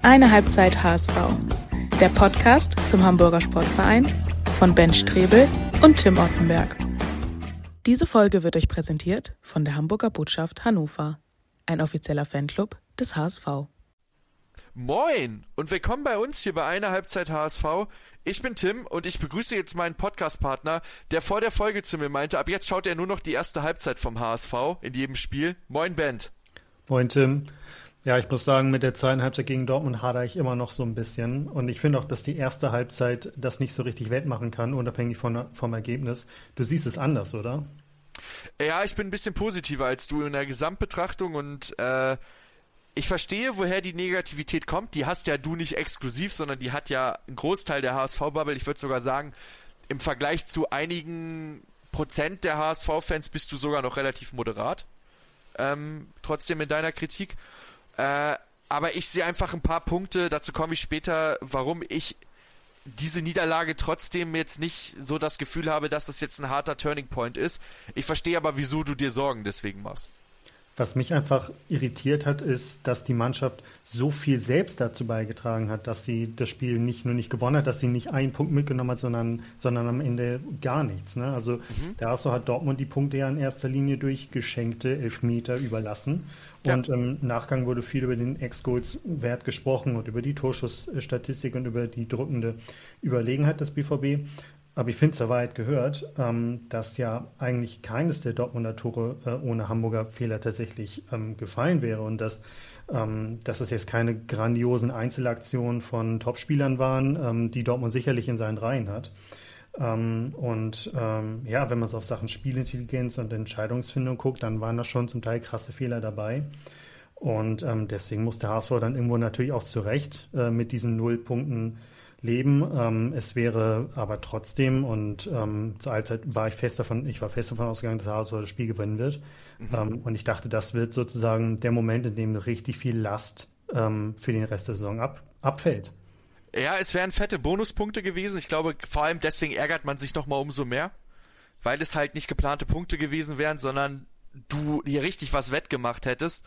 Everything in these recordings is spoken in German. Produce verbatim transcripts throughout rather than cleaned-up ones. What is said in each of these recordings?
Eine Halbzeit H S V, der Podcast zum Hamburger Sportverein von Ben Strebel und Tim Ottenberg. Diese Folge wird euch präsentiert von der Hamburger Botschaft Hannover, ein offizieller Fanclub des H S V. Moin und willkommen bei uns hier bei Eine Halbzeit H S V. Ich bin Tim und ich begrüße jetzt meinen Podcast-Partner, der vor der Folge zu mir meinte, ab jetzt schaut er nur noch die erste Halbzeit vom H S V in jedem Spiel. Moin Ben. Moin Tim. Ja, ich muss sagen, mit der zweiten Halbzeit gegen Dortmund hadere ich immer noch so ein bisschen. Und ich finde auch, dass die erste Halbzeit das nicht so richtig wettmachen kann, unabhängig von, vom Ergebnis. Du siehst es anders, oder? Ja, ich bin ein bisschen positiver als du in der Gesamtbetrachtung und äh, ich verstehe, woher die Negativität kommt. Die hast ja du nicht exklusiv, sondern die hat ja einen Großteil der H S V-Bubble. Ich würde sogar sagen, im Vergleich zu einigen Prozent der H S V-Fans bist du sogar noch relativ moderat. Ähm, trotzdem in deiner Kritik. Äh, aber ich sehe einfach ein paar Punkte, dazu komme ich später, warum ich diese Niederlage trotzdem jetzt nicht so das Gefühl habe, dass das jetzt ein harter Turning Point ist. Ich verstehe aber, wieso du dir Sorgen deswegen machst. Was mich einfach irritiert hat, ist, dass die Mannschaft so viel selbst dazu beigetragen hat, dass sie das Spiel nicht nur nicht gewonnen hat, dass sie nicht einen Punkt mitgenommen hat, sondern, sondern am Ende gar nichts. Ne? Also mhm. der H S V hat Dortmund die Punkte ja in erster Linie durch geschenkte Elfmeter überlassen. Ja. Und im Nachgang wurde viel über den Ex-Goals-Wert gesprochen und über die Torschussstatistik und über die drückende Überlegenheit des B V B. Aber ich finde, zur Wahrheit gehört, ähm, dass ja eigentlich keines der Dortmunder Tore äh, ohne Hamburger Fehler tatsächlich ähm, gefallen wäre und dass, ähm, dass es jetzt keine grandiosen Einzelaktionen von Topspielern waren, ähm, die Dortmund sicherlich in seinen Reihen hat. Ähm, und ähm, ja, wenn man so auf Sachen Spielintelligenz und Entscheidungsfindung guckt, dann waren da schon zum Teil krasse Fehler dabei. Und ähm, deswegen muss der H S V dann irgendwo natürlich auch zu Recht äh, mit diesen Nullpunkten leben. Ähm, es wäre aber trotzdem, und ähm, zur Halbzeit war ich fest davon, ich war fest davon ausgegangen, dass der H S V das Spiel gewinnen wird. Mhm. Ähm, und ich dachte, das wird sozusagen der Moment, in dem richtig viel Last ähm, für den Rest der Saison ab, abfällt. Ja, es wären fette Bonuspunkte gewesen. Ich glaube, vor allem deswegen ärgert man sich nochmal umso mehr, weil es halt nicht geplante Punkte gewesen wären, sondern du hier richtig was wettgemacht hättest.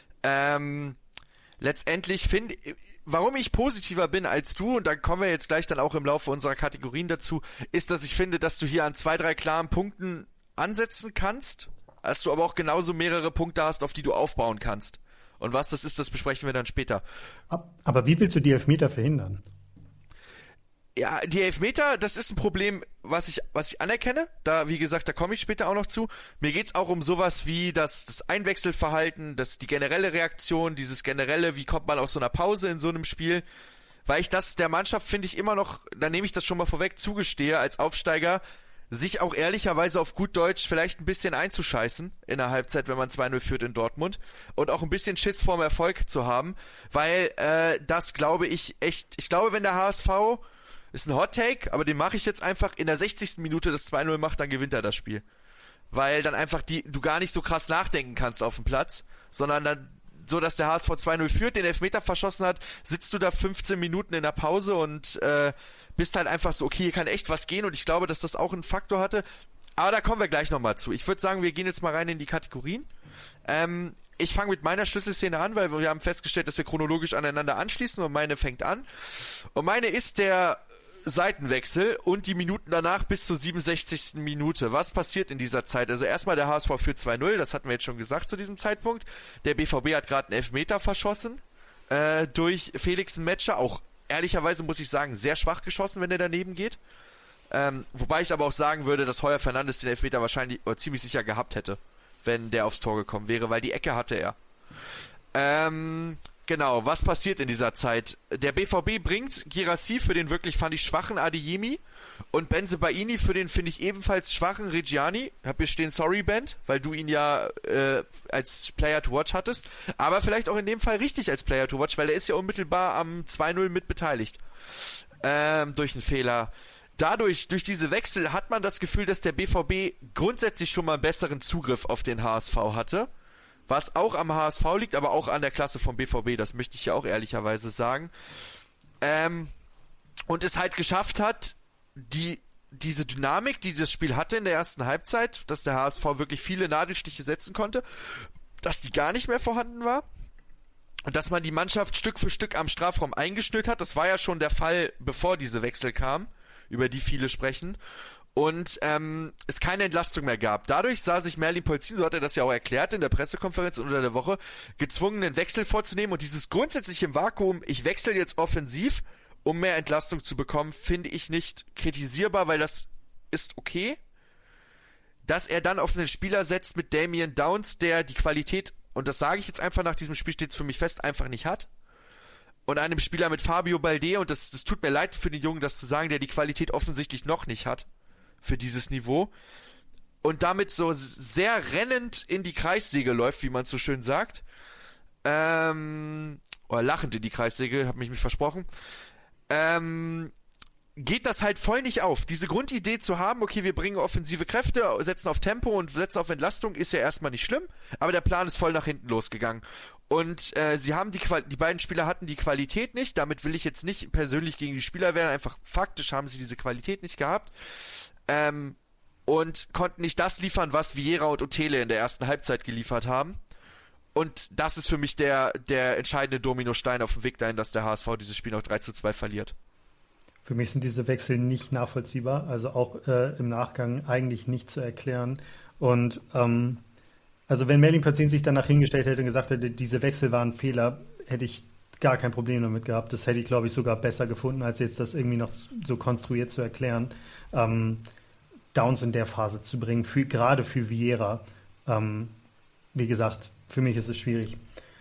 Ähm, letztendlich finde, warum ich positiver bin als du, und da kommen wir jetzt gleich dann auch im Laufe unserer Kategorien dazu, ist, dass ich finde, dass du hier an zwei, drei klaren Punkten ansetzen kannst, dass du aber auch genauso mehrere Punkte hast, auf die du aufbauen kannst. Und was das ist, das besprechen wir dann später. Aber wie willst du die Elfmeter verhindern? Ja, die Elfmeter, das ist ein Problem, was ich was ich anerkenne. Da, wie gesagt, da komme ich später auch noch zu. Mir geht's auch um sowas wie das, das Einwechselverhalten, das, die generelle Reaktion, dieses generelle, wie kommt man aus so einer Pause in so einem Spiel. Weil ich das der Mannschaft, finde ich, immer noch, da nehme ich das schon mal vorweg, zugestehe als Aufsteiger, sich auch ehrlicherweise auf gut Deutsch vielleicht ein bisschen einzuscheißen in der Halbzeit, wenn man zwei null führt in Dortmund und auch ein bisschen Schiss vorm Erfolg zu haben, weil äh, das glaube ich echt, ich glaube, wenn der H S V, ist ein Hot Take, aber den mache ich jetzt einfach, in der sechzigsten Minute das zwei null macht, dann gewinnt er das Spiel. Weil dann einfach die, du gar nicht so krass nachdenken kannst auf dem Platz, sondern dann so, dass der H S V zwei null führt, den Elfmeter verschossen hat, sitzt du da fünfzehn Minuten in der Pause und äh, bist halt einfach so, okay, hier kann echt was gehen, und ich glaube, dass das auch einen Faktor hatte. Aber da kommen wir gleich nochmal zu. Ich würde sagen, wir gehen jetzt mal rein in die Kategorien. Ähm, ich fange mit meiner Schlüsselszene an, weil wir haben festgestellt, dass wir chronologisch aneinander anschließen, und meine fängt an. Und meine ist der Seitenwechsel und die Minuten danach bis zur siebenundsechzigsten Minute. Was passiert in dieser Zeit? Also erstmal der H S V führt zwei null, das hatten wir jetzt schon gesagt zu diesem Zeitpunkt. Der B V B hat gerade einen Elfmeter verschossen äh, durch Felix Metscher, auch ehrlicherweise muss ich sagen, sehr schwach geschossen, wenn der daneben geht. Ähm, wobei ich aber auch sagen würde, dass Heuer Fernandes den Elfmeter wahrscheinlich oder ziemlich sicher gehabt hätte, wenn der aufs Tor gekommen wäre, weil die Ecke hatte er. Ähm... Genau, was passiert in dieser Zeit? Der B V B bringt Guirassy für den wirklich, fand ich, schwachen Adeyemi und Bensebaini für den, finde ich, ebenfalls schwachen Reggiani. Hab hier stehen, sorry, Ben, weil du ihn ja äh, als Player to Watch hattest, aber vielleicht auch in dem Fall richtig als Player to Watch, weil er ist ja unmittelbar am zwei null mit beteiligt. Ähm, durch einen Fehler. Dadurch, durch diese Wechsel hat man das Gefühl, dass der B V B grundsätzlich schon mal einen besseren Zugriff auf den H S V hatte. Was auch am H S V liegt, aber auch an der Klasse vom B V B, das möchte ich ja auch ehrlicherweise sagen. Ähm, und es halt geschafft hat, die diese Dynamik, die das Spiel hatte in der ersten Halbzeit, dass der H S V wirklich viele Nadelstiche setzen konnte, dass die gar nicht mehr vorhanden war. Und dass man die Mannschaft Stück für Stück am Strafraum eingeschnürt hat, das war ja schon der Fall, bevor diese Wechsel kamen, über die viele sprechen. Und ähm, es keine Entlastung mehr gab. Dadurch sah sich Merlin Polzin, so hat er das ja auch erklärt in der Pressekonferenz unter der Woche, gezwungen, einen Wechsel vorzunehmen. Und dieses grundsätzliche Vakuum, ich wechsle jetzt offensiv, um mehr Entlastung zu bekommen, finde ich nicht kritisierbar, weil das ist okay. Dass er dann auf einen Spieler setzt mit Damian Downs, der die Qualität, und das sage ich jetzt einfach nach diesem Spiel, steht es für mich fest, einfach nicht hat. Und einem Spieler mit Fabio Balde, und das, das tut mir leid für den Jungen, das zu sagen, der die Qualität offensichtlich noch nicht hat für dieses Niveau und damit so sehr rennend in die Kreissäge läuft, wie man so schön sagt. Ähm, oder lachend in die Kreissäge, hab mich nicht versprochen. Ähm, geht das halt voll nicht auf. Diese Grundidee zu haben, okay, wir bringen offensive Kräfte, setzen auf Tempo und setzen auf Entlastung, ist ja erstmal nicht schlimm, aber der Plan ist voll nach hinten losgegangen. Und äh, sie haben die Qual- die beiden Spieler hatten die Qualität nicht, damit will ich jetzt nicht persönlich gegen die Spieler werden, einfach faktisch haben sie diese Qualität nicht gehabt. Ähm, und konnten nicht das liefern, was Vieira und Otele in der ersten Halbzeit geliefert haben. Und das ist für mich der, der entscheidende Dominostein auf dem Weg dahin, dass der H S V dieses Spiel noch drei zu zwei verliert. Für mich sind diese Wechsel nicht nachvollziehbar, also auch äh, im Nachgang eigentlich nicht zu erklären. Und ähm, also wenn Merlin Polzin sich danach hingestellt hätte und gesagt hätte, diese Wechsel waren Fehler, hätte ich gar kein Problem damit gehabt. Das hätte ich, glaube ich, sogar besser gefunden, als jetzt das irgendwie noch so konstruiert zu erklären. Ähm, Downs in der Phase zu bringen, für, gerade für Vieira. Ähm, wie gesagt, für mich ist es schwierig.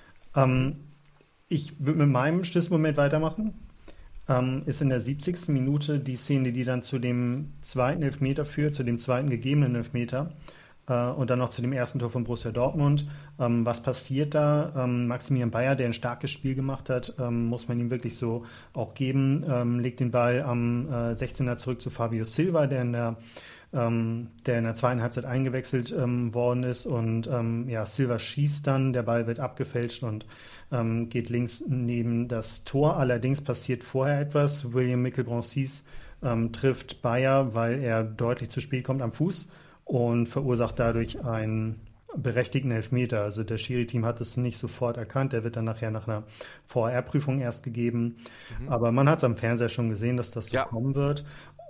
Ähm, ich würde mit meinem Schlüsselmoment weitermachen. Ähm, ist in der siebzigsten Minute die Szene, die dann zu dem zweiten Elfmeter führt, zu dem zweiten gegebenen Elfmeter. Und dann noch zu dem ersten Tor von Borussia Dortmund. Ähm, was passiert da? Ähm, Maximilian Bayer, der ein starkes Spiel gemacht hat, ähm, muss man ihm wirklich so auch geben, ähm, legt den Ball am äh, sechzehner zurück zu Fabio Silva, der in der, ähm, der in der zweiten Halbzeit eingewechselt ähm, worden ist. Und ähm, ja, Silva schießt dann, der Ball wird abgefälscht und ähm, geht links neben das Tor. Allerdings passiert vorher etwas. William Mickelbrancis ähm, trifft Bayer, weil er deutlich zu spät kommt am Fuß und verursacht dadurch einen berechtigten Elfmeter. Also das Schiri-Team hat es nicht sofort erkannt. Der wird dann nachher nach einer V A R-Prüfung erst gegeben. Mhm. Aber man hat es am Fernseher schon gesehen, dass das so ja. kommen wird.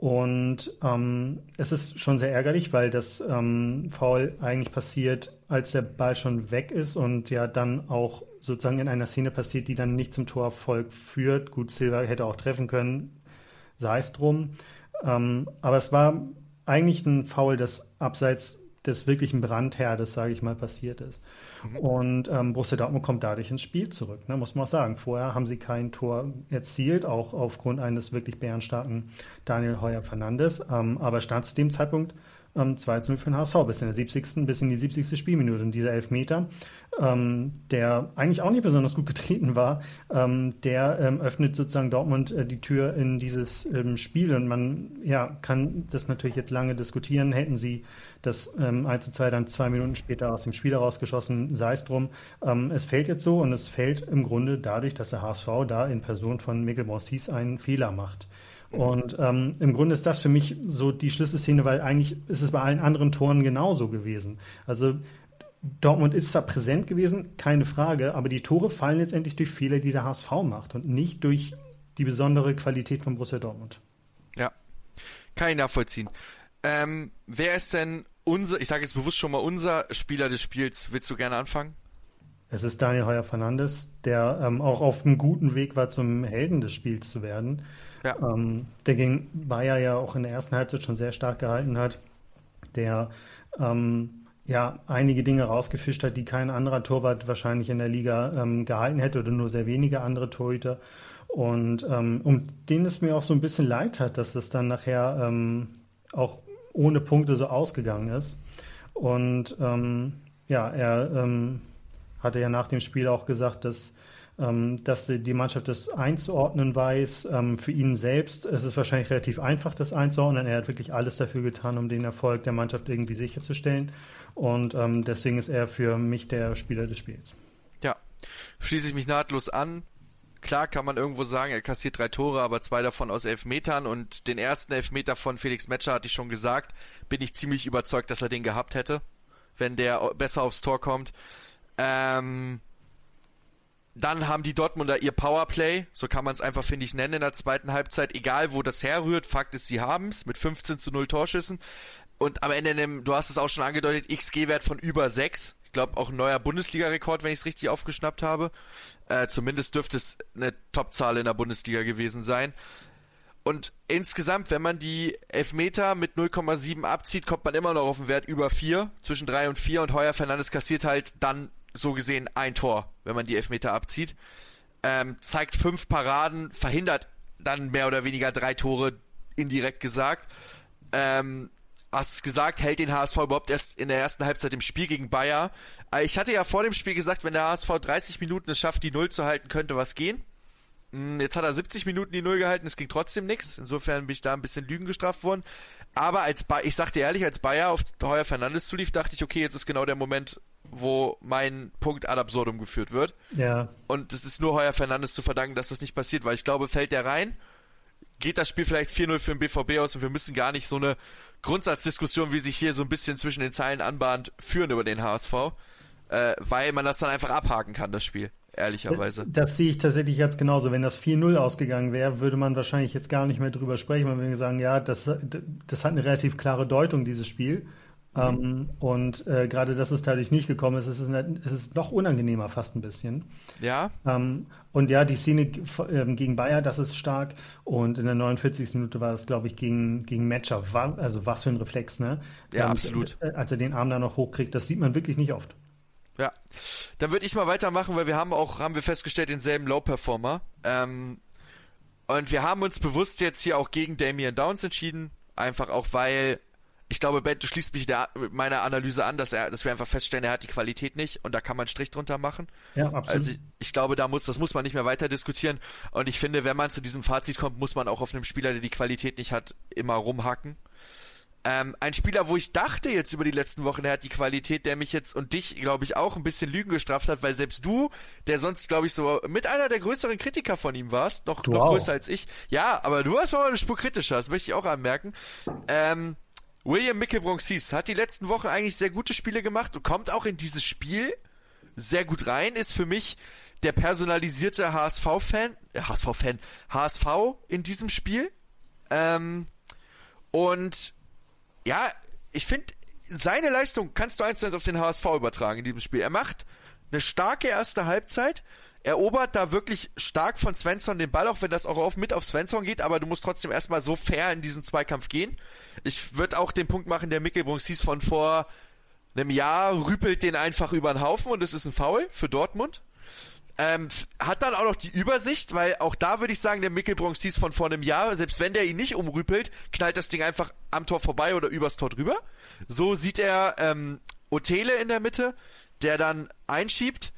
Und ähm, es ist schon sehr ärgerlich, weil das ähm, Foul eigentlich passiert, als der Ball schon weg ist und ja dann auch sozusagen in einer Szene passiert, die dann nicht zum Torerfolg führt. Gut, Silva hätte auch treffen können, sei es drum. Ähm, aber es war eigentlich ein Foul, das abseits des wirklichen Brandherdes, sage ich mal, passiert ist. Mhm. Und ähm, Borussia Dortmund kommt dadurch ins Spiel zurück, ne, muss man auch sagen. Vorher haben sie kein Tor erzielt, auch aufgrund eines wirklich bärenstarken Daniel Heuer-Fernandes, ähm, aber stand zu dem Zeitpunkt ähm, zwei zu null für den H S V bis in der siebzigsten bis in die siebzigste Spielminute. Und dieser Elfmeter, ähm, der eigentlich auch nicht besonders gut getreten war, ähm, der ähm, öffnet sozusagen Dortmund äh, die Tür in dieses ähm, Spiel. Und man ja, kann das natürlich jetzt lange diskutieren. Hätten sie das ähm, eins zu zwei dann zwei Minuten später aus dem Spiel herausgeschossen, sei es drum. Ähm, es fällt jetzt so und es fällt im Grunde dadurch, dass der H S V da in Person von Mickelbrancis einen Fehler macht. Und ähm, im Grunde ist das für mich so die Schlüsselszene, weil eigentlich ist es bei allen anderen Toren genauso gewesen. Also Dortmund ist zwar präsent gewesen, keine Frage, aber die Tore fallen letztendlich durch Fehler, die der H S V macht und nicht durch die besondere Qualität von Borussia Dortmund. Ja, kann ich nachvollziehen. Ähm, wer ist denn unser, ich sage jetzt bewusst schon mal unser Spieler des Spiels? Willst du gerne anfangen? Es ist Daniel Heuer-Fernandes, der ähm, auch auf einem guten Weg war, zum Helden des Spiels zu werden. Ja. Ähm, der gegen Bayer ja auch in der ersten Halbzeit schon sehr stark gehalten hat, der ähm, ja einige Dinge rausgefischt hat, die kein anderer Torwart wahrscheinlich in der Liga ähm, gehalten hätte oder nur sehr wenige andere Torhüter. Und ähm, um den es mir auch so ein bisschen leid hat, dass das dann nachher ähm, auch ohne Punkte so ausgegangen ist. Und ähm, ja, er ähm, hatte ja nach dem Spiel auch gesagt, dass, ähm, dass die Mannschaft das einzuordnen weiß. Ähm, für ihn selbst es ist wahrscheinlich relativ einfach, das einzuordnen. Er hat wirklich alles dafür getan, um den Erfolg der Mannschaft irgendwie sicherzustellen. Und ähm, deswegen ist er für mich der Spieler des Spiels. Ja, schließe ich mich nahtlos an. Klar kann man irgendwo sagen, er kassiert drei Tore, aber zwei davon aus Elfmetern. Und den ersten Elfmeter von Felix Metscher, hatte ich schon gesagt, bin ich ziemlich überzeugt, dass er den gehabt hätte, wenn der besser aufs Tor kommt. Ähm, dann haben die Dortmunder ihr Powerplay, so kann man es einfach, finde ich, nennen in der zweiten Halbzeit, egal wo das herrührt, Fakt ist, sie haben es mit fünfzehn zu null Torschüssen und am Ende, dem, du hast es auch schon angedeutet, X G-Wert von über sechs, ich glaube auch ein neuer Bundesliga-Rekord, wenn ich es richtig aufgeschnappt habe, äh, zumindest dürfte es eine Topzahl in der Bundesliga gewesen sein. Und insgesamt, wenn man die Elfmeter mit null Komma sieben abzieht, kommt man immer noch auf einen Wert über vier, zwischen drei und vier und Heuer Fernandes kassiert halt dann so gesehen ein Tor, wenn man die Elfmeter abzieht. Ähm, zeigt fünf Paraden, verhindert dann mehr oder weniger drei Tore, indirekt gesagt. Ähm, hast gesagt, hält den H S V überhaupt erst in der ersten Halbzeit im Spiel gegen Bayer. Äh, ich hatte ja vor dem Spiel gesagt, wenn der H S V dreißig Minuten es schafft, die Null zu halten, könnte was gehen. Jetzt hat er siebzig Minuten die Null gehalten, es ging trotzdem nichts. Insofern bin ich da ein bisschen Lügen gestraft worden. Aber als ba- ich sagte ehrlich, als Bayer auf Heuer Fernandes zulief, dachte ich, okay, jetzt ist genau der Moment, wo mein Punkt ad absurdum geführt wird. Ja. Und es ist nur Heuer Fernandes zu verdanken, dass das nicht passiert, weil ich glaube, fällt der rein, geht das Spiel vielleicht vier null für den B V B aus und wir müssen gar nicht so eine Grundsatzdiskussion, wie sich hier so ein bisschen zwischen den Zeilen anbahnt, führen über den H S V, äh, weil man das dann einfach abhaken kann, das Spiel. Ehrlicherweise. Das sehe ich tatsächlich jetzt genauso. Wenn das vier null ausgegangen wäre, würde man wahrscheinlich jetzt gar nicht mehr drüber sprechen. Man würde sagen, ja, das, das hat eine relativ klare Deutung, dieses Spiel. Mhm. Ähm, und äh, gerade, dass es dadurch nicht gekommen ist, es ist, eine, es ist noch unangenehmer fast ein bisschen. Ja. Ähm, und ja, die Szene äh, gegen Bayer, das ist stark. Und in der neunundvierzigsten Minute war es, glaube ich, gegen, gegen Matcher. War, also was für ein Reflex, ne? Ja, ähm, absolut. Äh, als er den Arm da noch hochkriegt, das sieht man wirklich nicht oft. Ja, dann würde ich mal weitermachen, weil wir haben auch, haben wir festgestellt, denselben Low-Performer. Ähm, und wir haben uns bewusst jetzt hier auch gegen Damian Downs entschieden. Einfach auch, weil, ich glaube, Ben, du schließt mich der, mit meiner Analyse an, dass er, dass wir einfach feststellen, er hat die Qualität nicht und da kann man einen Strich drunter machen. Ja, absolut. Also ich, ich glaube, da muss, das muss man nicht mehr weiter diskutieren. Und ich finde, wenn man zu diesem Fazit kommt, muss man auch auf einem Spieler, der die Qualität nicht hat, immer rumhacken. Ähm, ein Spieler, wo ich dachte jetzt über die letzten Wochen, er hat die Qualität, der mich jetzt und dich, glaube ich, auch ein bisschen Lügen gestraft hat, weil selbst du, der sonst, glaube ich, so mit einer der größeren Kritiker von ihm warst, noch, noch größer als ich. Ja, aber du warst auch eine Spur kritischer, das möchte ich auch anmerken. Ähm, William Mickelbronx-Cies hat die letzten Wochen eigentlich sehr gute Spiele gemacht und kommt auch in dieses Spiel sehr gut rein, ist für mich der personalisierte H S V-Fan, äh, H S V-Fan, H S V in diesem Spiel. Ähm, und ja, ich finde, seine Leistung kannst du eins zu eins auf den H S V übertragen in diesem Spiel. Er macht eine starke erste Halbzeit, erobert da wirklich stark von Svensson den Ball, auch wenn das auch auf, mit auf Svensson geht, aber du musst trotzdem erstmal so fair in diesen Zweikampf gehen. Ich würde auch den Punkt machen, der Mickelbronx-Cies von vor einem Jahr rüpelt den einfach über den Haufen und es ist ein Foul für Dortmund. Ähm, hat dann auch noch die Übersicht, weil auch da würde ich sagen, der Mickelbronx-Cies von vor einem Jahr, selbst wenn der ihn nicht umrüpelt, knallt das Ding einfach am Tor vorbei oder übers Tor drüber. So sieht er ähm, Otele in der Mitte, der dann einschiebt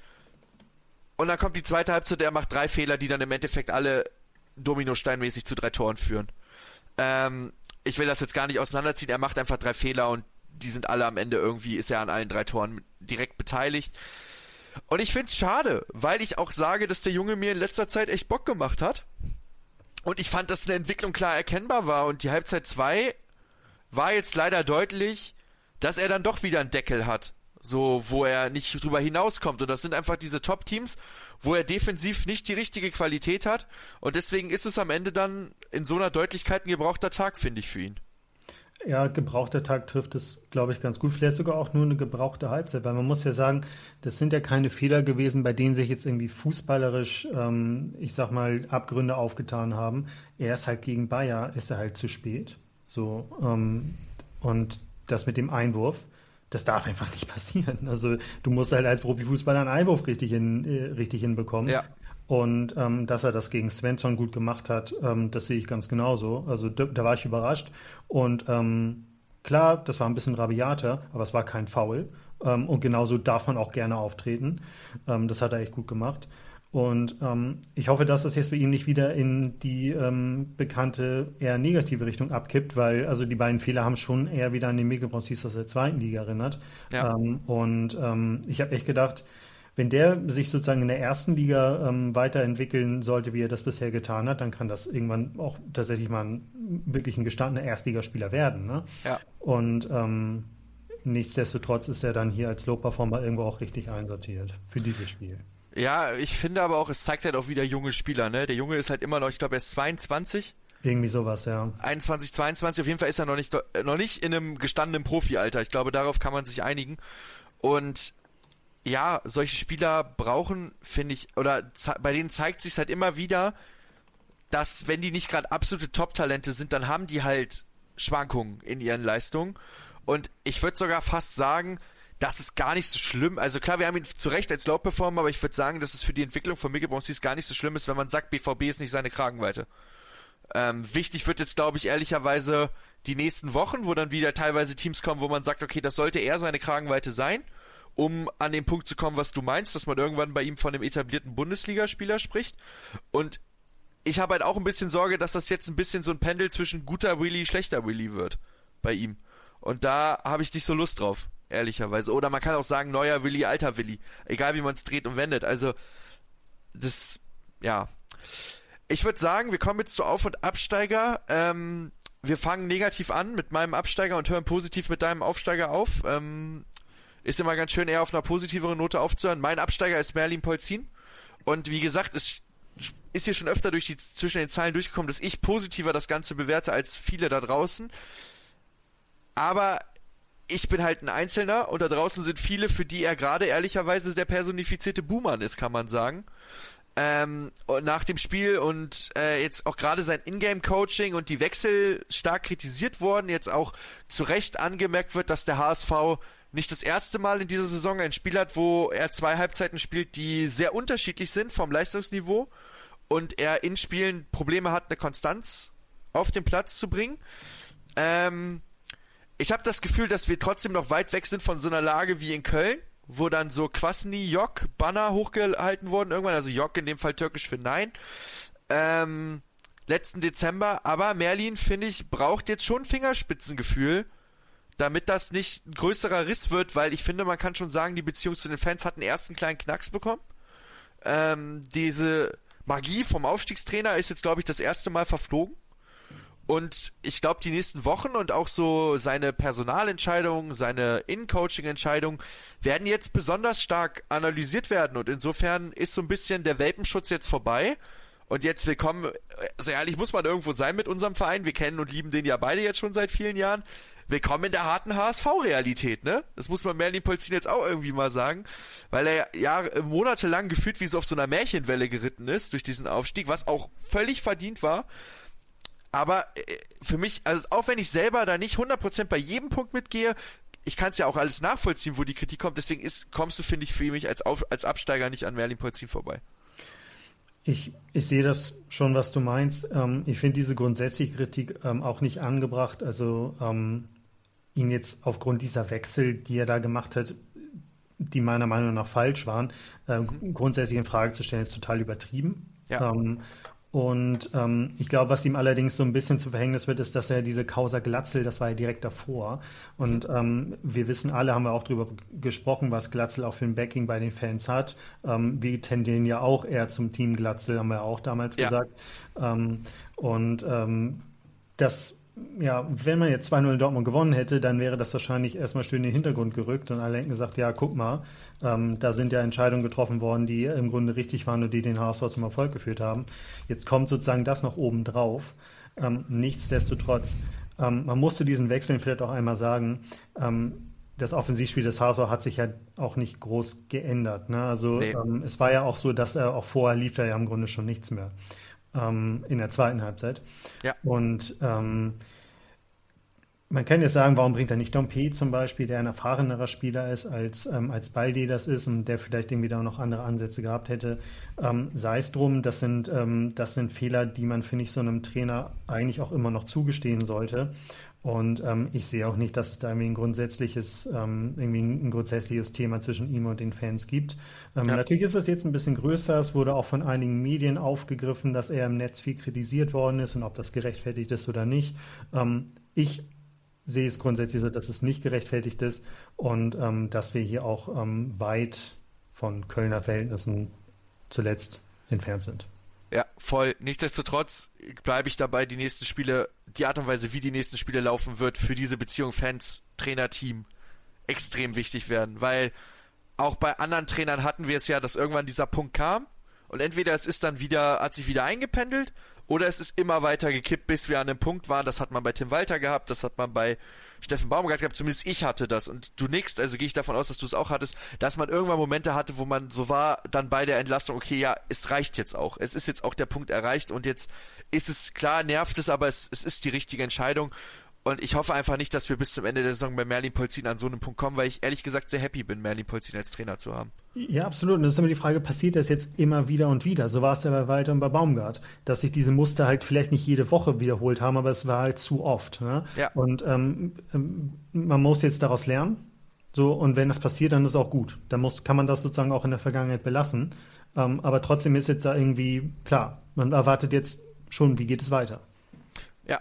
und dann kommt die zweite Halbzeit, der macht drei Fehler, die dann im Endeffekt alle dominosteinmäßig zu drei Toren führen. Ähm, ich will das jetzt gar nicht auseinanderziehen, er macht einfach drei Fehler und die sind alle am Ende irgendwie, ist er an allen drei Toren direkt beteiligt. Und ich find's schade, weil ich auch sage, dass der Junge mir in letzter Zeit echt Bock gemacht hat. Und ich fand, dass eine Entwicklung klar erkennbar war. Und die Halbzeit zwei war jetzt leider deutlich, dass er dann doch wieder einen Deckel hat. So, wo er nicht drüber hinauskommt. Und das sind einfach diese Top-Teams, wo er defensiv nicht die richtige Qualität hat. Und deswegen ist es am Ende dann in so einer Deutlichkeit ein gebrauchter Tag, finde ich, für ihn. Ja, gebrauchter Tag trifft es, glaube ich, ganz gut. Vielleicht sogar auch nur eine gebrauchte Halbzeit, weil man muss ja sagen, das sind ja keine Fehler gewesen, bei denen sich jetzt irgendwie fußballerisch, ähm, ich sag mal, Abgründe aufgetan haben. Er ist halt gegen Bayer, ist er halt zu spät. So, ähm, und das mit dem Einwurf, das darf einfach nicht passieren. Also du musst halt als Profifußballer einen Einwurf richtig, hin, äh, richtig hinbekommen. Ja. Und ähm, dass er das gegen Svensson gut gemacht hat, ähm, das sehe ich ganz genauso. Also da, da war ich überrascht. Und ähm, klar, das war ein bisschen rabiater, aber es war kein Foul. Ähm, und genauso darf man auch gerne auftreten. Ähm, das hat er echt gut gemacht. Und ähm, ich hoffe, dass das jetzt bei ihm nicht wieder in die ähm, bekannte, eher negative Richtung abkippt, weil also die beiden Fehler haben schon eher wieder an den Mickelbronx-Cies aus der zweiten Liga erinnert. Ja. Ähm, und ähm, ich habe echt gedacht, wenn der sich sozusagen in der ersten Liga ähm, weiterentwickeln sollte, wie er das bisher getan hat, dann kann das irgendwann auch tatsächlich mal ein, wirklich ein gestandener Erstligaspieler werden. Ne? Ja. Und ähm, nichtsdestotrotz ist er dann hier als Low-Performer irgendwo auch richtig einsortiert für dieses Spiel. Ja, ich finde aber auch, es zeigt halt auch wieder junge Spieler, ne? Der Junge ist halt immer noch, ich glaube, er ist zweiundzwanzig. Irgendwie sowas, ja. einundzwanzig, zweiundzwanzig, auf jeden Fall ist er noch nicht, noch nicht in einem gestandenen Profi-Alter. Ich glaube, darauf kann man sich einigen. Und ja, solche Spieler brauchen, finde ich, oder ze- bei denen zeigt sich halt immer wieder, dass wenn die nicht gerade absolute Top-Talente sind, dann haben die halt Schwankungen in ihren Leistungen. Und ich würde sogar fast sagen, das ist gar nicht so schlimm. Also klar, wir haben ihn zu Recht als Low-Performer, aber ich würde sagen, dass es für die Entwicklung von Miguel Bronzis gar nicht so schlimm ist, wenn man sagt, B V B ist nicht seine Kragenweite. Ähm, wichtig wird jetzt, glaube ich, ehrlicherweise die nächsten Wochen, wo dann wieder teilweise Teams kommen, wo man sagt, okay, das sollte eher seine Kragenweite sein, um an den Punkt zu kommen, was du meinst, dass man irgendwann bei ihm von einem etablierten Bundesligaspieler spricht. Und ich habe halt auch ein bisschen Sorge, dass das jetzt ein bisschen so ein Pendel zwischen guter Willy, schlechter Willy wird bei ihm. Und da habe ich nicht so Lust drauf, ehrlicherweise. Oder man kann auch sagen, neuer Willy, alter Willy. Egal wie man es dreht und wendet. Also, das, ja. Ich würde sagen, wir kommen jetzt zu Auf- und Absteiger. Ähm, wir fangen negativ an mit meinem Absteiger und hören positiv mit deinem Aufsteiger auf. Ähm, ist immer ganz schön, eher auf einer positiveren Note aufzuhören. Mein Absteiger ist Merlin Polzin. Und wie gesagt, es ist hier schon öfter durch die, zwischen den Zeilen durchgekommen, dass ich positiver das Ganze bewerte als viele da draußen. Aber ich bin halt ein Einzelner und da draußen sind viele, für die er gerade ehrlicherweise der personifizierte Buhmann ist, kann man sagen. Ähm, und nach dem Spiel und äh, jetzt auch gerade sein Ingame-Coaching und die Wechsel stark kritisiert worden, jetzt auch zu Recht angemerkt wird, dass der H S V nicht das erste Mal in dieser Saison ein Spiel hat, wo er zwei Halbzeiten spielt, die sehr unterschiedlich sind vom Leistungsniveau und er in Spielen Probleme hat, eine Konstanz auf den Platz zu bringen. Ähm, ich habe das Gefühl, dass wir trotzdem noch weit weg sind von so einer Lage wie in Köln, wo dann so Kwasni, Jok, Banner hochgehalten wurden irgendwann, also Jok in dem Fall türkisch für Nein, ähm, letzten Dezember, aber Merlin, finde ich, braucht jetzt schon Fingerspitzengefühl, damit das nicht ein größerer Riss wird, weil ich finde, man kann schon sagen, die Beziehung zu den Fans hat einen ersten kleinen Knacks bekommen. Ähm, diese Magie vom Aufstiegstrainer ist jetzt, glaube ich, das erste Mal verflogen. Und ich glaube, die nächsten Wochen und auch so seine Personalentscheidungen, seine In-Coaching-Entscheidungen werden jetzt besonders stark analysiert werden. Und insofern ist so ein bisschen der Welpenschutz jetzt vorbei. Und jetzt willkommen, also ehrlich muss man irgendwo sein mit unserem Verein. Wir kennen und lieben den ja beide jetzt schon seit vielen Jahren. Willkommen in der harten H S V-Realität, ne? Das muss man Merlin Polzin jetzt auch irgendwie mal sagen, weil er ja monatelang gefühlt wie so auf so einer Märchenwelle geritten ist durch diesen Aufstieg, was auch völlig verdient war. Aber für mich, also auch wenn ich selber da nicht hundert Prozent bei jedem Punkt mitgehe, ich kann es ja auch alles nachvollziehen, wo die Kritik kommt, deswegen ist, kommst du, finde ich, für mich als, Auf, als Absteiger nicht an Merlin Polzin vorbei. Ich, ich sehe das schon, was du meinst. Ähm, ich finde diese grundsätzliche Kritik ähm, auch nicht angebracht. Also ähm, ihn jetzt aufgrund dieser Wechsel, die er da gemacht hat, die meiner Meinung nach falsch waren, äh, mhm. grundsätzlich in Frage zu stellen, ist total übertrieben. Ja. Ähm, Und ähm, ich glaube, was ihm allerdings so ein bisschen zu Verhängnis wird, ist, dass er diese Causa Glatzel, das war ja direkt davor. Und ähm, wir wissen alle, haben wir auch drüber gesprochen, was Glatzel auch für ein Backing bei den Fans hat. Ähm, wir tendieren ja auch eher zum Team Glatzel, haben wir auch damals ja. gesagt. Ähm, und ähm, das ja, wenn man jetzt zwei null in Dortmund gewonnen hätte, dann wäre das wahrscheinlich erstmal schön in den Hintergrund gerückt und alle hätten gesagt, ja, guck mal, ähm, da sind ja Entscheidungen getroffen worden, die im Grunde richtig waren und die den H S V zum Erfolg geführt haben. Jetzt kommt sozusagen das noch oben drauf. Ähm, nichtsdestotrotz, ähm, man muss zu diesen Wechseln vielleicht auch einmal sagen, ähm, das Offensivspiel des H S V hat sich ja auch nicht groß geändert. Ne? Also nee. ähm, es war ja auch so, dass er auch vorher lief da ja im Grunde schon nichts mehr. In der zweiten Halbzeit. Ja. Und ähm, man kann jetzt sagen, warum bringt er nicht Dompe zum Beispiel, der ein erfahrenerer Spieler ist, als, ähm, als Baldi das ist und der vielleicht irgendwie da noch andere Ansätze gehabt hätte. Ähm, sei es drum, das sind, ähm, das sind Fehler, die man, finde ich, so einem Trainer eigentlich auch immer noch zugestehen sollte. Und ähm, ich sehe auch nicht, dass es da irgendwie ein grundsätzliches, ähm, irgendwie ein grundsätzliches Thema zwischen ihm und den Fans gibt. Ähm, ja. Natürlich ist es jetzt ein bisschen größer. Es wurde auch von einigen Medien aufgegriffen, dass er im Netz viel kritisiert worden ist und ob das gerechtfertigt ist oder nicht. Ähm, ich sehe es grundsätzlich so, dass es nicht gerechtfertigt ist und ähm, dass wir hier auch ähm, weit von Kölner Verhältnissen zuletzt entfernt sind. Ja, voll. Nichtsdestotrotz bleibe ich dabei, die nächsten Spiele, die Art und Weise, wie die nächsten Spiele laufen wird, für diese Beziehung Fans, Trainer, Team extrem wichtig werden, weil auch bei anderen Trainern hatten wir es ja, dass irgendwann dieser Punkt kam und entweder es ist dann wieder, hat sich wieder eingependelt oder es ist immer weiter gekippt, bis wir an einem Punkt waren. Das hat man bei Tim Walter gehabt, das hat man bei Steffen Baumgart gehabt, zumindest ich hatte das und du nickst, also gehe ich davon aus, dass du es auch hattest, dass man irgendwann Momente hatte, wo man so war, dann bei der Entlassung, okay, ja, es reicht jetzt auch, es ist jetzt auch der Punkt erreicht und jetzt ist es, klar, nervt es, aber es, es ist die richtige Entscheidung und ich hoffe einfach nicht, dass wir bis zum Ende der Saison bei Merlin Polzin an so einem Punkt kommen, weil ich ehrlich gesagt sehr happy bin, Merlin Polzin als Trainer zu haben. Ja, absolut. Und das ist immer die Frage, passiert das jetzt immer wieder und wieder? So war es ja bei Walter und bei Baumgart, dass sich diese Muster halt vielleicht nicht jede Woche wiederholt haben, aber es war halt zu oft. Ne? Ja. Und ähm, man muss jetzt daraus lernen. So, und wenn das passiert, dann ist es auch gut. Dann muss, kann man das sozusagen auch in der Vergangenheit belassen. Ähm, aber trotzdem ist jetzt da irgendwie, klar, man erwartet jetzt schon, wie geht es weiter? Ja.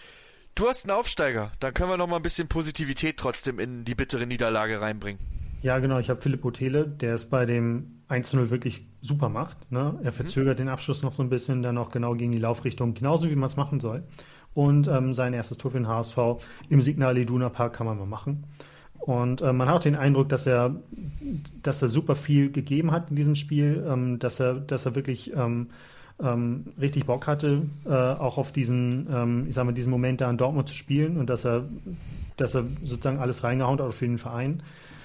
Du hast einen Aufsteiger. Dann können wir noch mal ein bisschen Positivität trotzdem in die bittere Niederlage reinbringen. Ja, genau. Ich habe Philipp Othele, der es bei dem eins zu null wirklich super macht. Ne? Er verzögert mhm. den Abschluss noch so ein bisschen, dann auch genau gegen die Laufrichtung, genauso wie man es machen soll. Und ähm, sein erstes Tor für den H S V im Signal Iduna Park kann man mal machen. Und äh, man hat auch den Eindruck, dass er, dass er super viel gegeben hat in diesem Spiel, ähm, dass er, dass er wirklich ähm, ähm, richtig Bock hatte, äh, auch auf diesen, ähm, ich sag mal, diesen Moment da in Dortmund zu spielen und dass er, dass er sozusagen alles reingehauen hat für den Verein.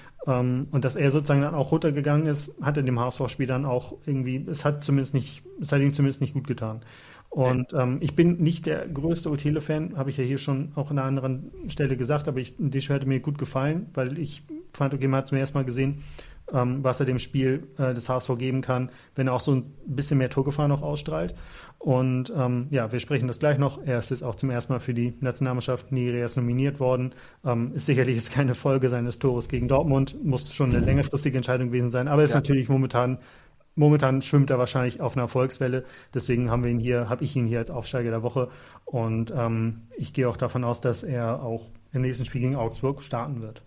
Um, und dass er sozusagen dann auch runtergegangen ist, hat in dem H S V-Spiel dann auch irgendwie, es hat zumindest nicht, es hat ihm zumindest nicht gut getan. Und ähm, ich bin nicht der größte Othele-Fan, habe ich ja hier schon auch an einer anderen Stelle gesagt, aber ich, die Spiel hat mir gut gefallen, weil ich fand, okay, man hat zum ersten Mal gesehen, ähm, was er dem Spiel äh, des H S V geben kann, wenn er auch so ein bisschen mehr Torgefahr noch ausstrahlt. Und ähm, ja, wir sprechen das gleich noch. Er ist jetzt auch zum ersten Mal für die Nationalmannschaft Nigerias nominiert worden. Ähm, ist sicherlich jetzt keine Folge seines Tores gegen Dortmund, muss schon eine längerfristige Entscheidung gewesen sein, aber ist ja. natürlich momentan Momentan schwimmt er wahrscheinlich auf einer Erfolgswelle, deswegen haben wir ihn hier, habe ich ihn hier als Aufsteiger der Woche und ähm, ich gehe auch davon aus, dass er auch im nächsten Spiel gegen Augsburg starten wird.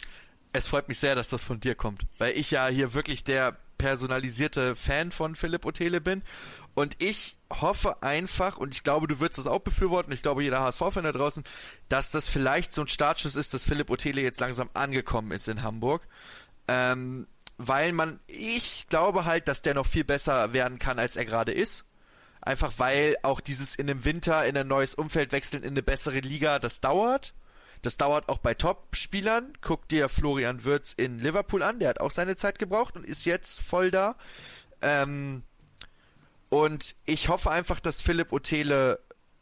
Es freut mich sehr, dass das von dir kommt, weil ich ja hier wirklich der personalisierte Fan von Philipp Othele bin und ich hoffe einfach, und ich glaube, du würdest das auch befürworten, ich glaube, jeder H S V-Fan da draußen, dass das vielleicht so ein Startschuss ist, dass Philipp Othele jetzt langsam angekommen ist in Hamburg. Ähm, weil man, ich glaube halt, dass der noch viel besser werden kann, als er gerade ist. Einfach weil auch dieses in einem Winter in ein neues Umfeld wechseln, in eine bessere Liga, das dauert. Das dauert auch bei Top-Spielern. Guck dir Florian Wirtz in Liverpool an, der hat auch seine Zeit gebraucht und ist jetzt voll da. Ähm, und ich hoffe einfach, dass Philipp Othele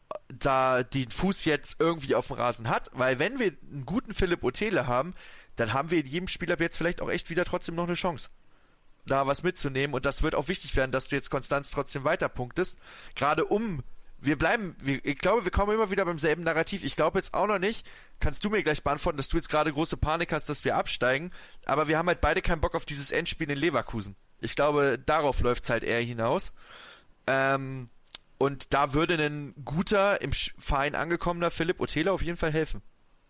da den Fuß jetzt irgendwie auf dem Rasen hat, weil wenn wir einen guten Philipp Othele haben, dann haben wir in jedem Spiel ab jetzt vielleicht auch echt wieder trotzdem noch eine Chance, da was mitzunehmen. Und das wird auch wichtig werden, dass du jetzt Konstanz trotzdem weiter punktest. Gerade um, wir bleiben, wir, ich glaube, wir kommen immer wieder beim selben Narrativ. Ich glaube jetzt auch noch nicht, kannst du mir gleich beantworten, dass du jetzt gerade große Panik hast, dass wir absteigen. Aber wir haben halt beide keinen Bock auf dieses Endspiel in Leverkusen. Ich glaube, darauf läuft's halt eher hinaus. Ähm, und da würde ein guter, im Verein angekommener Philipp Othele auf jeden Fall helfen.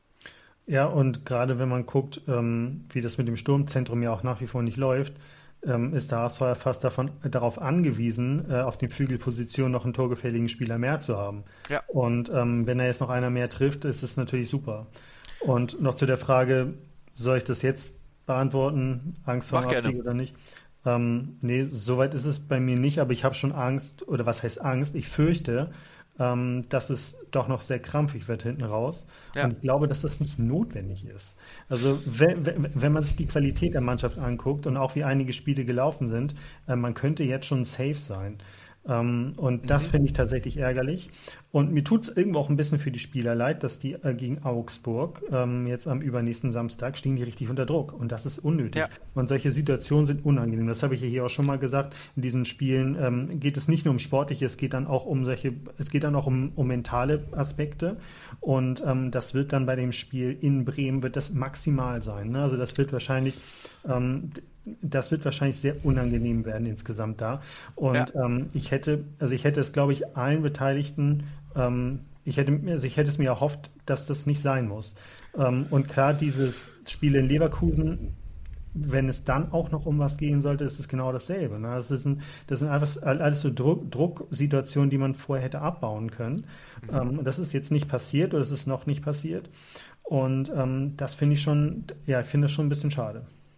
Ja, und gerade wenn man guckt, ähm, wie das mit dem Sturmzentrum ja auch nach wie vor nicht läuft, ähm, ist der H S V ja fast davon, darauf angewiesen, äh, auf den Flügelpositionen noch einen torgefährlichen Spieler mehr zu haben. Ja. Und ähm, wenn er jetzt noch einer mehr trifft, ist es natürlich super. Und noch zu der Frage, soll ich das jetzt beantworten, Angst vor dem Abstieg oder nicht? Ähm, nee, soweit ist es bei mir nicht, aber ich habe schon Angst, oder was heißt Angst? Ich fürchte, Ähm, dass es doch noch sehr krampfig wird hinten raus. Ja. Und ich glaube, dass das nicht notwendig ist. Also wenn, wenn man sich die Qualität der Mannschaft anguckt und auch wie einige Spiele gelaufen sind, äh, man könnte jetzt schon safe sein. Ähm, und das mhm. finde ich tatsächlich ärgerlich. Und mir tut es irgendwo auch ein bisschen für die Spieler leid, dass die äh, gegen Augsburg ähm, jetzt am übernächsten Samstag stehen die richtig unter Druck. Und das ist unnötig. Ja. Und solche Situationen sind unangenehm. Das habe ich ja hier auch schon mal gesagt. In diesen Spielen ähm, geht es nicht nur um Sportliche, es geht dann auch um solche, es geht dann auch um, um mentale Aspekte. Und ähm, das wird dann bei dem Spiel in Bremen wird das maximal sein. Ne? Also das wird wahrscheinlich ähm, Das wird wahrscheinlich sehr unangenehm werden insgesamt da. Und ja. ähm, ich hätte, also ich hätte es, glaube ich, allen Beteiligten, ähm, ich hätte, also ich hätte es mir erhofft, dass das nicht sein muss. Ähm, und klar, dieses Spiel in Leverkusen, wenn es dann auch noch um was gehen sollte, ist es genau dasselbe. Ne? Das, ist ein, das sind einfach alles so Druck, Drucksituationen, die man vorher hätte abbauen können. Mhm. Ähm, das ist jetzt nicht passiert oder es ist noch nicht passiert. Und ähm, das finde ich schon, ja, ich finde das schon ein bisschen schade.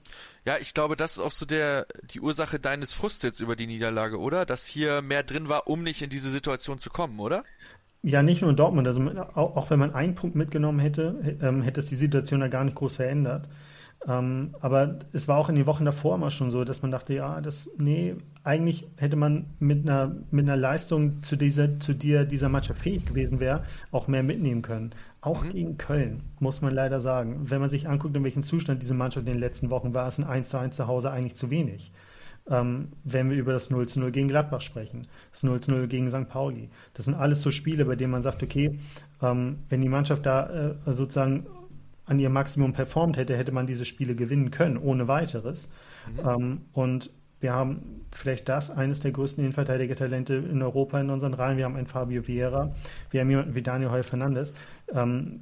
Ja, ich glaube, das ist auch so der die Ursache deines Frustes jetzt über die Niederlage, oder? Dass hier mehr drin war, um nicht in diese Situation zu kommen, oder? Ja, nicht nur in Dortmund. Also auch, auch wenn man einen Punkt mitgenommen hätte, ähm, hätte es die Situation ja gar nicht groß verändert. Ähm, aber es war auch in den Wochen davor immer schon so, dass man dachte, ja, das, nee, eigentlich hätte man mit einer, mit einer Leistung, zu dieser, zu der dieser Mannschaft fähig gewesen wäre, auch mehr mitnehmen können. Auch Mhm. gegen Köln, muss man leider sagen. Wenn man sich anguckt, in welchem Zustand diese Mannschaft in den letzten Wochen war, ist ein eins zu eins zu Hause eigentlich zu wenig. Ähm, wenn wir über das null zu null gegen Gladbach sprechen, das null zu null gegen Sankt Pauli. Das sind alles so Spiele, bei denen man sagt, okay, ähm, wenn die Mannschaft da äh, sozusagen an ihr Maximum performt hätte, hätte man diese Spiele gewinnen können, ohne weiteres. Mhm. Ähm, und wir haben vielleicht das, eines der größten Innenverteidiger-Talente in Europa in unseren Reihen. Wir haben einen Fabio Vieira, wir haben jemanden wie Daniel Heuer Fernandes. Ähm,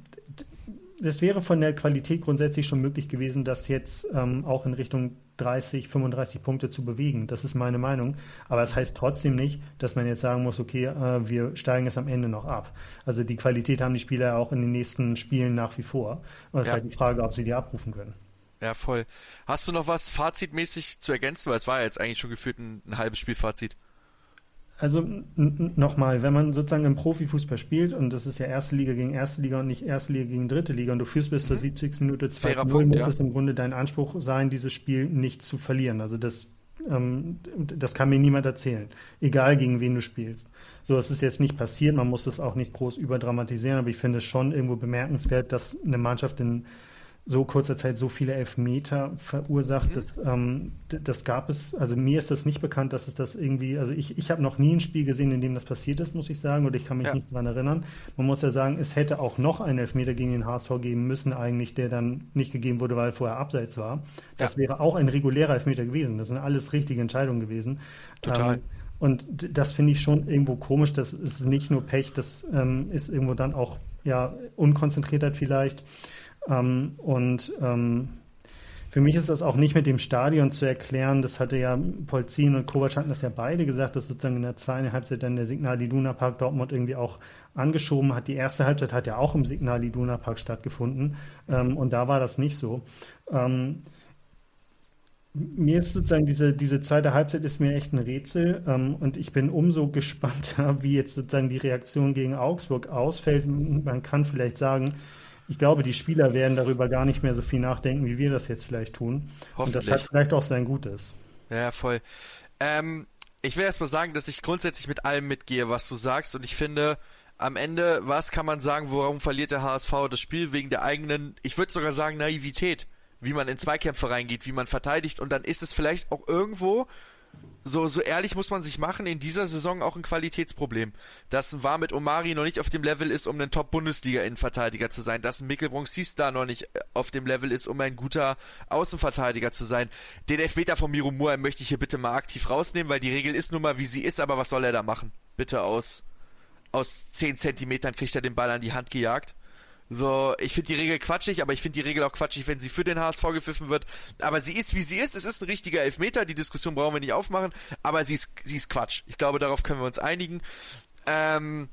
Es wäre von der Qualität grundsätzlich schon möglich gewesen, das jetzt ähm, auch in Richtung dreißig, fünfunddreißig Punkte zu bewegen. Das ist meine Meinung. Aber es das heißt trotzdem nicht, dass man jetzt sagen muss, okay, äh, wir steigen es am Ende noch ab. Also die Qualität haben die Spieler ja auch in den nächsten Spielen nach wie vor. Und es Ja. ist halt die Frage, ob sie die abrufen können. Ja, voll. Hast du noch was fazitmäßig zu ergänzen? Weil es war ja jetzt eigentlich schon gefühlt ein, ein halbes Spielfazit. Also nochmal, wenn man sozusagen im Profifußball spielt, und das ist ja erste Liga gegen erste Liga und nicht erste Liga gegen dritte Liga, und du führst bis zur siebzigsten Minute zwei Fairer zu null, Punkt, muss ja. es im Grunde dein Anspruch sein, dieses Spiel nicht zu verlieren. Also das, ähm, das kann mir niemand erzählen, egal gegen wen du spielst. So, es ist jetzt nicht passiert, man muss das auch nicht groß überdramatisieren, aber ich finde es schon irgendwo bemerkenswert, dass eine Mannschaft in so kurzer Zeit so viele Elfmeter verursacht. Mhm. Das, ähm, d- das gab es, also mir ist das nicht bekannt, dass es das irgendwie, also ich, ich habe noch nie ein Spiel gesehen, in dem das passiert ist, muss ich sagen, oder ich kann mich Ja. nicht daran erinnern. Man muss ja sagen, es hätte auch noch einen Elfmeter gegen den H S V geben müssen eigentlich, der dann nicht gegeben wurde, weil vorher abseits war. Das Ja. wäre auch ein regulärer Elfmeter gewesen. Das sind alles richtige Entscheidungen gewesen. Total. Ähm, und d- das finde ich schon irgendwo komisch. Das ist nicht nur Pech, das ähm, ist irgendwo dann auch ja Unkonzentriertheit vielleicht. Ähm, und ähm, für mich ist das auch nicht mit dem Stadion zu erklären. Das hatte ja Polzin und Kovac hatten das ja beide gesagt, dass sozusagen in der zweiten Halbzeit dann der Signal Iduna Park Dortmund irgendwie auch angeschoben hat. Die erste Halbzeit hat ja auch im Signal Iduna Park stattgefunden. Ähm, und da war das nicht so. Ähm, Mir ist sozusagen diese, diese zweite Halbzeit ist mir echt ein Rätsel, ähm, und ich bin umso gespannter, wie jetzt sozusagen die Reaktion gegen Augsburg ausfällt. Man kann vielleicht sagen, ich glaube, die Spieler werden darüber gar nicht mehr so viel nachdenken, wie wir das jetzt vielleicht tun. Und das hat Hoffentlich. vielleicht auch sein Gutes. Ja, voll. Ähm, ich will erst mal sagen, dass ich grundsätzlich mit allem mitgehe, was du sagst. Und ich finde, am Ende, was kann man sagen, warum verliert der H S V das Spiel? Wegen der eigenen, ich würde sogar sagen, Naivität. Wie man in Zweikämpfe reingeht, wie man verteidigt. Und dann ist es vielleicht auch irgendwo, so, so ehrlich muss man sich machen, in dieser Saison auch ein Qualitätsproblem. Dass ein Wamit Omari noch nicht auf dem Level ist, um ein Top-Bundesliga-Innenverteidiger zu sein. Dass ein Mikkel Bronxis da noch nicht auf dem Level ist, um ein guter Außenverteidiger zu sein. Den Elfmeter von Miro Moore möchte ich hier bitte mal aktiv rausnehmen, weil die Regel ist nun mal, wie sie ist, aber was soll er da machen? Bitte aus, aus zehn Zentimetern kriegt er den Ball an die Hand gejagt. So, ich finde die Regel quatschig, aber ich finde die Regel auch quatschig, wenn sie für den H S V gepfiffen wird. Aber sie ist, wie sie ist. Es ist ein richtiger Elfmeter. Die Diskussion brauchen wir nicht aufmachen. Aber sie ist, sie ist Quatsch. Ich glaube, darauf können wir uns einigen. Ähm,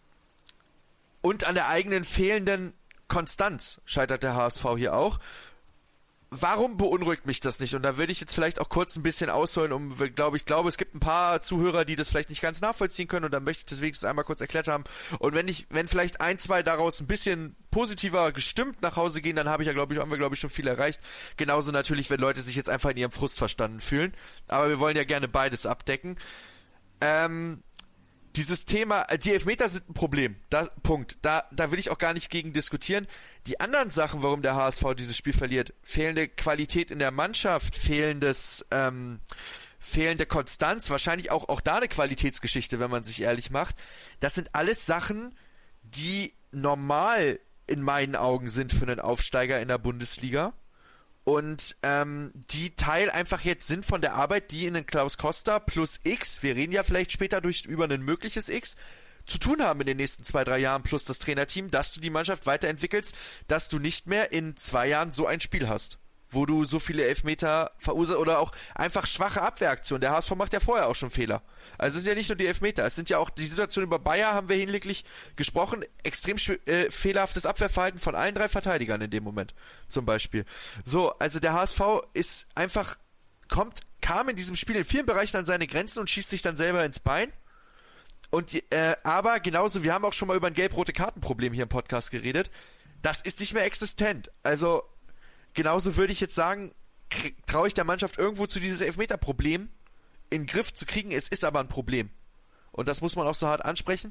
und an der eigenen fehlenden Konstanz scheitert der H S V hier auch. Warum beunruhigt mich das nicht? Und da würde ich jetzt vielleicht auch kurz ein bisschen ausholen, um, glaube ich, glaube, es gibt ein paar Zuhörer, die das vielleicht nicht ganz nachvollziehen können, und dann möchte ich das wenigstens einmal kurz erklärt haben. Und wenn ich, wenn vielleicht ein, zwei daraus ein bisschen positiver gestimmt nach Hause gehen, dann habe ich ja, glaube ich, haben wir, glaube ich, schon viel erreicht. Genauso natürlich, wenn Leute sich jetzt einfach in ihrem Frust verstanden fühlen. Aber wir wollen ja gerne beides abdecken. Ähm, Dieses Thema, die Elfmeter sind ein Problem. Da, Punkt. Da, da will ich auch gar nicht gegen diskutieren. Die anderen Sachen, warum der H S V dieses Spiel verliert, fehlende Qualität in der Mannschaft, fehlendes, ähm, fehlende Konstanz, wahrscheinlich auch, auch da eine Qualitätsgeschichte, wenn man sich ehrlich macht. Das sind alles Sachen, die normal in meinen Augen sind für einen Aufsteiger in der Bundesliga. Und ähm, die Teil einfach jetzt sind von der Arbeit, die in den Klaus Costa plus X, wir reden ja vielleicht später durch über ein mögliches X, zu tun haben in den nächsten zwei, drei Jahren plus das Trainerteam, dass du die Mannschaft weiterentwickelst, dass du nicht mehr in zwei Jahren so ein Spiel hast. wo du so viele Elfmeter verursachst oder auch einfach schwache Abwehraktionen. Der H S V macht ja vorher auch schon Fehler. Also es sind ja nicht nur die Elfmeter, es sind ja auch die Situation über Bayer, haben wir hinlänglich gesprochen, extrem äh, fehlerhaftes Abwehrverhalten von allen drei Verteidigern in dem Moment zum Beispiel. So, also der H S V ist einfach, kommt, kam in diesem Spiel in vielen Bereichen an seine Grenzen und schießt sich dann selber ins Bein. Und äh, aber genauso, wir haben auch schon mal über ein gelb-rote Kartenproblem hier im Podcast geredet, das ist nicht mehr existent. Also genauso würde ich jetzt sagen, traue ich der Mannschaft irgendwo zu dieses Elfmeter-Problem in den Griff zu kriegen. Es ist aber ein Problem. Und das muss man auch so hart ansprechen.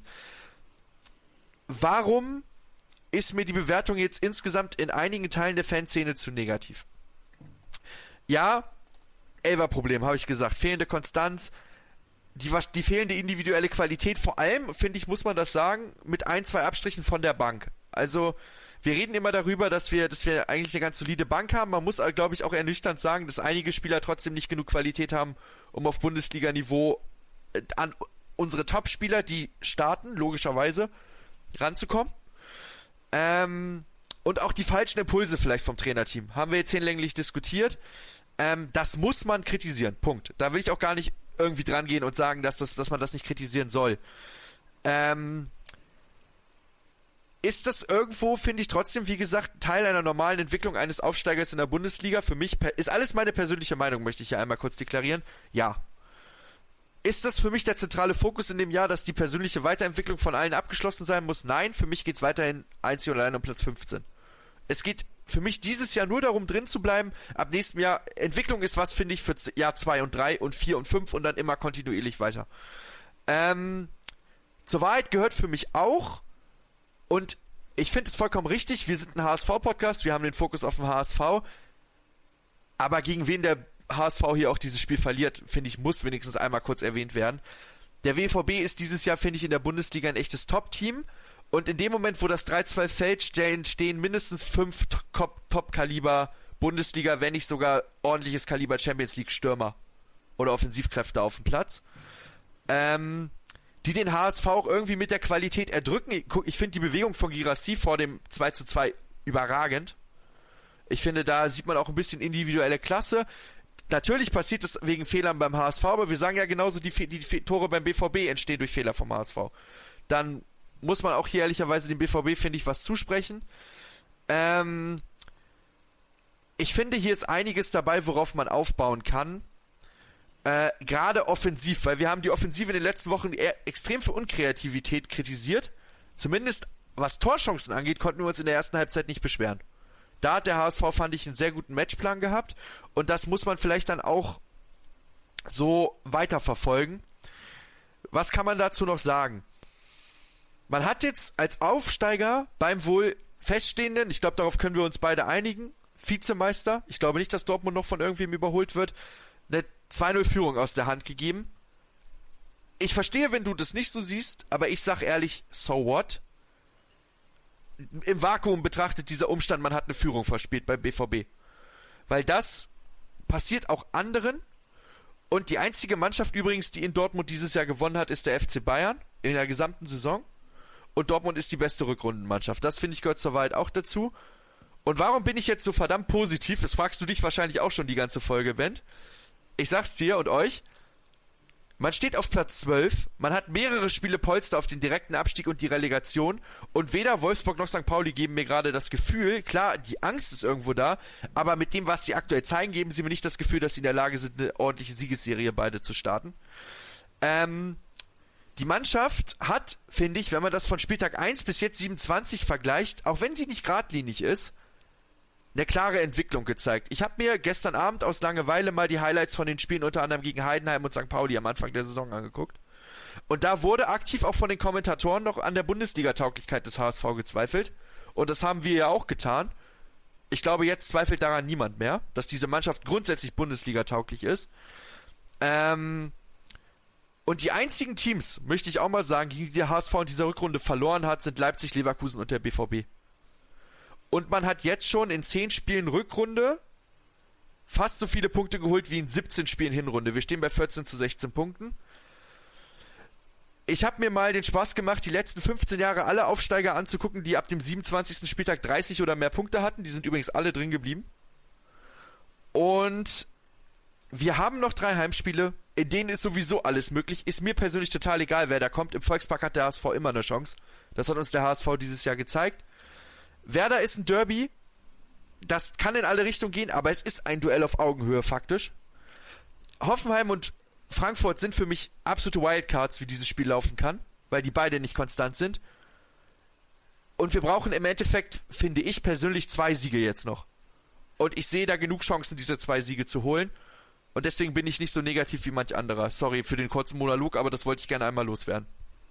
Warum ist mir die Bewertung jetzt insgesamt in einigen Teilen der Fanszene zu negativ? Ja, Elfer-Problem, habe ich gesagt. Fehlende Konstanz, die, die fehlende individuelle Qualität. Vor allem, finde ich, muss man das sagen, mit ein, zwei Abstrichen von der Bank. Also wir reden immer darüber, dass wir, dass wir eigentlich eine ganz solide Bank haben. Man muss, glaube ich, auch ernüchternd sagen, dass einige Spieler trotzdem nicht genug Qualität haben, um auf Bundesliga-Niveau an unsere Top-Spieler, die starten, logischerweise, ranzukommen. Ähm, und auch die falschen Impulse vielleicht vom Trainerteam. Haben wir jetzt hinlänglich diskutiert. Ähm, das muss man kritisieren. Punkt. Da will ich auch gar nicht irgendwie dran gehen und sagen, dass, das, dass man das nicht kritisieren soll. Ähm... Ist das irgendwo, finde ich trotzdem, wie gesagt, Teil einer normalen Entwicklung eines Aufsteigers in der Bundesliga? Für mich, ist alles meine persönliche Meinung, möchte ich hier einmal kurz deklarieren. Ja. Ist das für mich der zentrale Fokus in dem Jahr, dass die persönliche Weiterentwicklung von allen abgeschlossen sein muss? Nein, für mich geht es weiterhin einzig und allein um Platz fünfzehn. Es geht für mich dieses Jahr nur darum, drin zu bleiben. Ab nächstem Jahr, Entwicklung ist was, finde ich, für Jahr zwei und drei und vier und fünf und dann immer kontinuierlich weiter. Ähm, zur Wahrheit gehört für mich auch, und ich finde es vollkommen richtig, wir sind ein H S V-Podcast, wir haben den Fokus auf dem H S V, aber gegen wen der H S V hier auch dieses Spiel verliert, finde ich, muss wenigstens einmal kurz erwähnt werden. Der W V B ist dieses Jahr, finde ich, in der Bundesliga ein echtes Top-Team, und in dem Moment, wo das drei zwei fällt, stehen, stehen mindestens fünf Top-Kaliber Bundesliga, wenn nicht sogar ordentliches Kaliber Champions League Stürmer oder Offensivkräfte auf dem Platz. Ähm... die den H S V auch irgendwie mit der Qualität erdrücken. Ich finde die Bewegung von Guirassy vor dem zwei zu zwei überragend. Ich finde, da sieht man auch ein bisschen individuelle Klasse. Natürlich passiert es wegen Fehlern beim H S V, aber wir sagen ja genauso, die, die, die Tore beim B V B entstehen durch Fehler vom H S V. Dann muss man auch hier ehrlicherweise dem B V B, finde ich, was zusprechen. Ähm, ich finde, hier ist einiges dabei, worauf man aufbauen kann. Äh, gerade offensiv, weil wir haben die Offensive in den letzten Wochen eher extrem für Unkreativität kritisiert. Zumindest was Torchancen angeht, konnten wir uns in der ersten Halbzeit nicht beschweren. Da hat der H S V, fand ich, einen sehr guten Matchplan gehabt, und das muss man vielleicht dann auch so weiterverfolgen. Was kann man dazu noch sagen? Man hat jetzt als Aufsteiger beim wohl feststehenden, ich glaube, darauf können wir uns beide einigen, Vizemeister, ich glaube nicht, dass Dortmund noch von irgendwem überholt wird, eine zwei null Führung aus der Hand gegeben. Ich verstehe, wenn du das nicht so siehst, aber ich sag ehrlich, so what? Im Vakuum betrachtet dieser Umstand, man hat eine Führung verspielt beim B V B. Weil das passiert auch anderen, und die einzige Mannschaft übrigens, die in Dortmund dieses Jahr gewonnen hat, ist der F C Bayern in der gesamten Saison, und Dortmund ist die beste Rückrundenmannschaft. Das, finde ich, gehört zur Wahrheit auch dazu. Und warum bin ich jetzt so verdammt positiv? Das fragst du dich wahrscheinlich auch schon die ganze Folge, Ben. Ich sag's dir und euch, man steht auf Platz zwölf, man hat mehrere Spiele Polster auf den direkten Abstieg und die Relegation, und weder Wolfsburg noch Sankt Pauli geben mir gerade das Gefühl, klar, die Angst ist irgendwo da, aber mit dem, was sie aktuell zeigen, geben sie mir nicht das Gefühl, dass sie in der Lage sind, eine ordentliche Siegesserie beide zu starten. Ähm, die Mannschaft hat, finde ich, wenn man das von Spieltag eins bis jetzt siebenundzwanzig vergleicht, auch wenn sie nicht geradlinig ist, eine klare Entwicklung gezeigt. Ich habe mir gestern Abend aus Langeweile mal die Highlights von den Spielen unter anderem gegen Heidenheim und Sankt Pauli am Anfang der Saison angeguckt. Und da wurde aktiv auch von den Kommentatoren noch an der Bundesliga-Tauglichkeit des H S V gezweifelt. Und das haben wir ja auch getan. Ich glaube, jetzt zweifelt daran niemand mehr, dass diese Mannschaft grundsätzlich Bundesliga-tauglich ist. Ähm, und die einzigen Teams, möchte ich auch mal sagen, gegen die der H S V in dieser Rückrunde verloren hat, sind Leipzig, Leverkusen und der B V B. Und man hat jetzt schon in zehn Spielen Rückrunde fast so viele Punkte geholt wie in siebzehn Spielen Hinrunde. Wir stehen bei vierzehn zu sechzehn Punkten. Ich habe mir mal den Spaß gemacht, die letzten fünfzehn Jahre alle Aufsteiger anzugucken, die ab dem siebenundzwanzigsten Spieltag dreißig oder mehr Punkte hatten. Die sind übrigens alle drin geblieben. Und wir haben noch drei Heimspiele, in denen ist sowieso alles möglich. Ist mir persönlich total egal, wer da kommt. Im Volkspark hat der H S V immer eine Chance. Das hat uns der H S V dieses Jahr gezeigt. Werder ist ein Derby. Das kann in alle Richtungen gehen, aber es ist ein Duell auf Augenhöhe faktisch. Hoffenheim und Frankfurt sind für mich absolute Wildcards, wie dieses Spiel laufen kann, weil die beide nicht konstant sind. Und wir brauchen im Endeffekt, finde ich persönlich, zwei Siege jetzt noch. Und ich sehe da genug Chancen, diese zwei Siege zu holen. Und deswegen bin ich nicht so negativ wie manch anderer. Sorry für den kurzen Monolog, aber das wollte ich gerne einmal loswerden.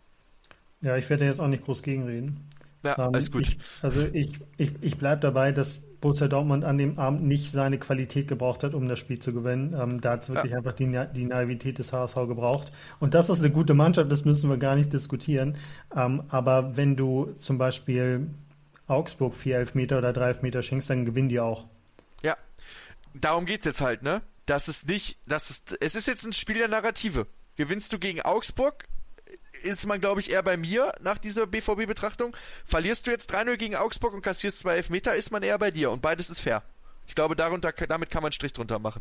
Ja, ich werde jetzt auch nicht groß gegenreden. Ja, ähm, alles gut. Ich, also ich, ich, ich bleibe dabei, dass Borussia Dortmund an dem Abend nicht seine Qualität gebraucht hat, um das Spiel zu gewinnen. Ähm, da hat es wirklich ja. einfach die, die Naivität des H S V gebraucht. Und das ist eine gute Mannschaft, das müssen wir gar nicht diskutieren. Ähm, aber wenn du zum Beispiel Augsburg vier Elfmeter oder drei Elfmeter schenkst, dann gewinnen die auch. Ja, darum geht's jetzt halt, ne? Das ist nicht, das ist, es ist jetzt ein Spiel der Narrative. Gewinnst du gegen Augsburg, ist man, glaube ich, eher bei mir nach dieser B V B-Betrachtung. Verlierst du jetzt drei null gegen Augsburg und kassierst zwei Elfmeter, ist man eher bei dir. Und beides ist fair. Ich glaube, darunter, damit kann man einen Strich drunter machen.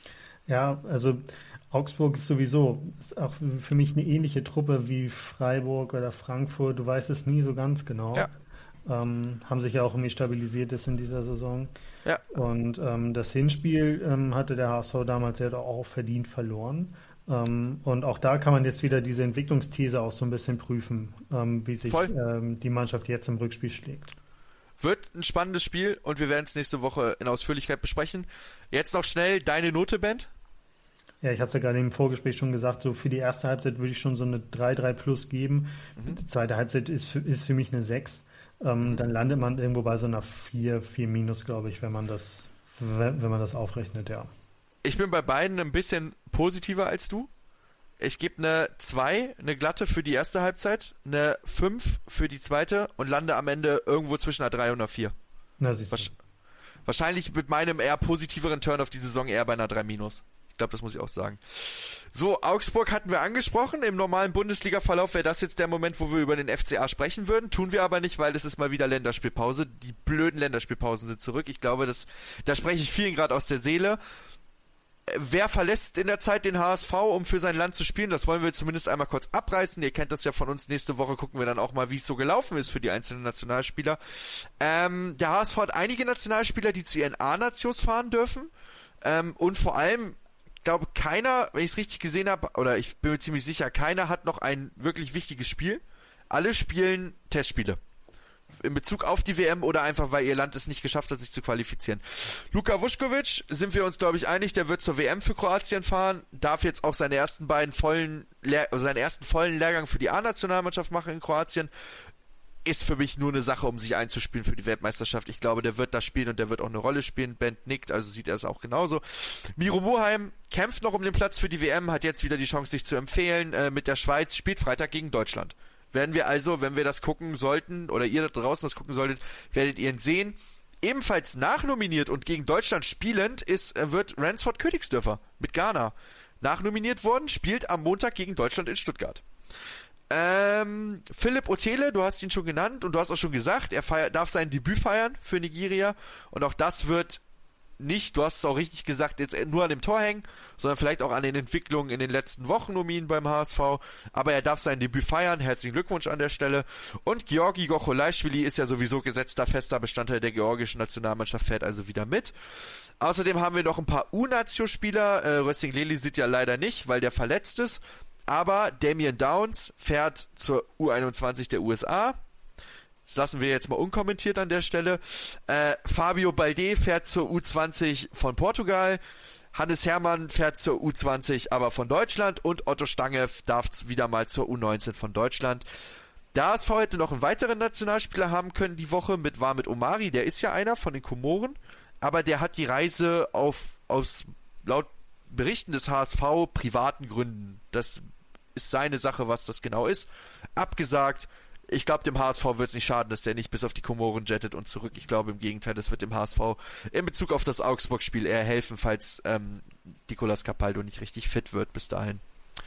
Ja, also Augsburg ist sowieso ist auch für mich eine ähnliche Truppe wie Freiburg oder Frankfurt. Du weißt es nie so ganz genau. Ja. Ähm, haben sich ja auch irgendwie stabilisiert ist in dieser Saison. Ja. Und ähm, das Hinspiel ähm, hatte der H S V damals ja auch verdient verloren. Ähm, und auch da kann man jetzt wieder diese Entwicklungsthese auch so ein bisschen prüfen, ähm, wie sich ähm, die Mannschaft jetzt im Rückspiel schlägt. Wird ein spannendes Spiel und wir werden es nächste Woche in Ausführlichkeit besprechen. Jetzt noch schnell deine Note, Bent? Ja, ich hatte es ja gerade im Vorgespräch schon gesagt, so für die erste Halbzeit würde ich schon so eine drei drei plus geben. Mhm. Die zweite Halbzeit ist für, ist für mich eine sechs. Ähm, mhm. Dann landet man irgendwo bei so einer vier, vier minus, glaube ich, wenn man das, wenn, wenn man das aufrechnet, ja. Ich bin bei beiden ein bisschen positiver als du. Ich gebe eine zwei, eine glatte für die erste Halbzeit, eine fünf für die zweite und lande am Ende irgendwo zwischen einer drei und einer vier. Na, siehst du. Wasch- wahrscheinlich mit meinem eher positiveren Turn auf die Saison eher bei einer drei minus. Ich glaube, das muss ich auch sagen. So, Augsburg hatten wir angesprochen. Im normalen Bundesliga-Verlauf wäre das jetzt der Moment, wo wir über den F C A sprechen würden. Tun wir aber nicht, weil es ist mal wieder Länderspielpause. Die blöden Länderspielpausen sind zurück. Ich glaube, das, da spreche ich vielen gerade aus der Seele. Wer verlässt in der Zeit den H S V, um für sein Land zu spielen? Das wollen wir zumindest einmal kurz abreißen. Ihr kennt das ja von uns. Nächste Woche gucken wir dann auch mal, wie es so gelaufen ist für die einzelnen Nationalspieler. Ähm, der H S V hat einige Nationalspieler, die zu ihren A-Nations fahren dürfen. Ähm, und vor allem, ich glaube, keiner, wenn ich es richtig gesehen habe, oder ich bin mir ziemlich sicher, keiner hat noch ein wirklich wichtiges Spiel. Alle spielen Testspiele. In Bezug auf die W M oder einfach, weil ihr Land es nicht geschafft hat, sich zu qualifizieren. Luka Vuskovic, sind wir uns, glaube ich, einig, der wird zur W M für Kroatien fahren, darf jetzt auch seine ersten beiden vollen, Lehr- seinen ersten vollen Lehrgang für die A-Nationalmannschaft machen in Kroatien. Ist für mich nur eine Sache, um sich einzuspielen für die Weltmeisterschaft. Ich glaube, der wird das spielen und der wird auch eine Rolle spielen. Bent nickt, also sieht er es auch genauso. Miro Moheim kämpft noch um den Platz für die W M, hat jetzt wieder die Chance, sich zu empfehlen. Äh, mit der Schweiz spielt Freitag gegen Deutschland. Werden wir also, wenn wir das gucken sollten, oder ihr da draußen das gucken solltet, werdet ihr ihn sehen. Ebenfalls nachnominiert und gegen Deutschland spielend ist, äh, wird Ransford Königsdörfer mit Ghana nachnominiert worden, spielt am Montag gegen Deutschland in Stuttgart. Ähm, Philipp Otele, du hast ihn schon genannt und du hast auch schon gesagt, er feiert, darf sein Debüt feiern für Nigeria und auch das wird nicht, du hast es auch richtig gesagt, jetzt nur an dem Tor hängen, sondern vielleicht auch an den Entwicklungen in den letzten Wochen um ihn beim H S V, aber er darf sein Debüt feiern, herzlichen Glückwunsch an der Stelle. Und Georgi Gocholashvili ist ja sowieso gesetzter, fester Bestandteil der georgischen Nationalmannschaft, fährt also wieder mit. Außerdem haben wir noch ein paar U-Natio-Spieler, äh, Rösing Lely sieht ja leider nicht, weil der verletzt ist, aber Damian Downs fährt zur U einundzwanzig der U S A. Das lassen wir jetzt mal unkommentiert an der Stelle. Äh, Fabio Balde fährt zur U zwanzig von Portugal. Hannes Hermann fährt zur U zwanzig, aber von Deutschland. Und Otto Stange darf wieder mal zur U neunzehn von Deutschland. Der H S V hätte noch einen weiteren Nationalspieler haben können die Woche, mit war mit Omari. Der ist ja einer von den Komoren. Aber der hat die Reise auf, aus, laut Berichten des H S V, privaten Gründen. Das ist seine Sache, was das genau ist. Abgesagt. Ich glaube, dem H S V wird es nicht schaden, dass der nicht bis auf die Komoren jettet und zurück. Ich glaube im Gegenteil, das wird dem H S V in Bezug auf das Augsburg-Spiel eher helfen, falls ähm, Nicolas Capaldo nicht richtig fit wird bis dahin.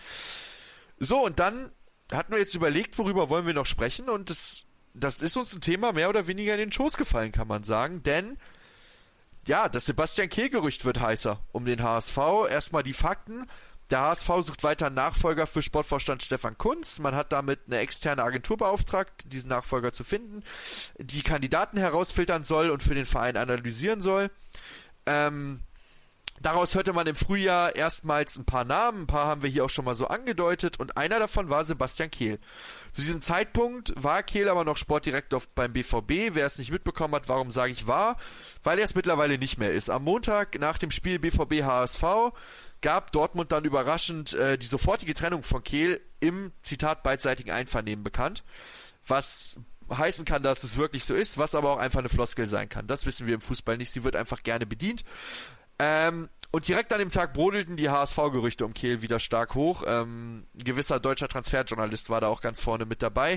So, und dann hatten wir jetzt überlegt, worüber wollen wir noch sprechen und das, das ist uns ein Thema mehr oder weniger in den Schoß gefallen, kann man sagen, denn ja, das Sebastian Kehl-Gerücht wird heißer um den H S V. Erstmal die Fakten. Der H S V sucht weiter einen Nachfolger für Sportvorstand Stefan Kuntz. Man hat damit eine externe Agentur beauftragt, diesen Nachfolger zu finden, die Kandidaten herausfiltern soll und für den Verein analysieren soll. Ähm, daraus hörte man im Frühjahr erstmals ein paar Namen, ein paar haben wir hier auch schon mal so angedeutet und einer davon war Sebastian Kehl. Zu diesem Zeitpunkt war Kehl aber noch Sportdirektor beim B V B. Wer es nicht mitbekommen hat, warum sage ich war? Weil er es mittlerweile nicht mehr ist. Am Montag nach dem Spiel B V B H S V gab Dortmund dann überraschend äh, die sofortige Trennung von Kehl im, Zitat, beidseitigen Einvernehmen bekannt. Was heißen kann, dass es wirklich so ist, was aber auch einfach eine Floskel sein kann. Das wissen wir im Fußball nicht. Sie wird einfach gerne bedient. Ähm, und direkt an dem Tag brodelten die H S V-Gerüchte um Kehl wieder stark hoch. Ähm, ein gewisser deutscher Transferjournalist war da auch ganz vorne mit dabei.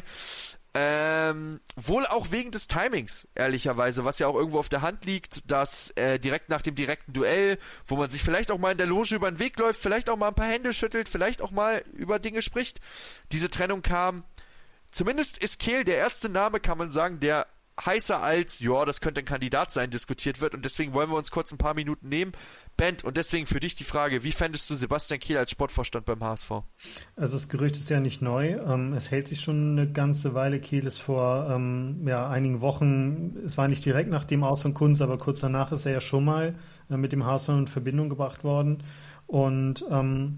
Ähm, wohl auch wegen des Timings, ehrlicherweise, was ja auch irgendwo auf der Hand liegt, dass äh, direkt nach dem direkten Duell, wo man sich vielleicht auch mal in der Loge über den Weg läuft, vielleicht auch mal ein paar Hände schüttelt, vielleicht auch mal über Dinge spricht, diese Trennung kam. Zumindest ist Kehl der erste Name, kann man sagen, der heißer als, ja, das könnte ein Kandidat sein, diskutiert wird und deswegen wollen wir uns kurz ein paar Minuten nehmen. Bent, und deswegen für dich die Frage, wie fändest du Sebastian Kehl als Sportvorstand beim H S V? Also das Gerücht ist ja nicht neu, ähm, es hält sich schon eine ganze Weile. Kehl ist vor ähm, ja, einigen Wochen, es war nicht direkt nach dem Aus von Kuntz, aber kurz danach ist er ja schon mal äh, mit dem H S V in Verbindung gebracht worden und ähm,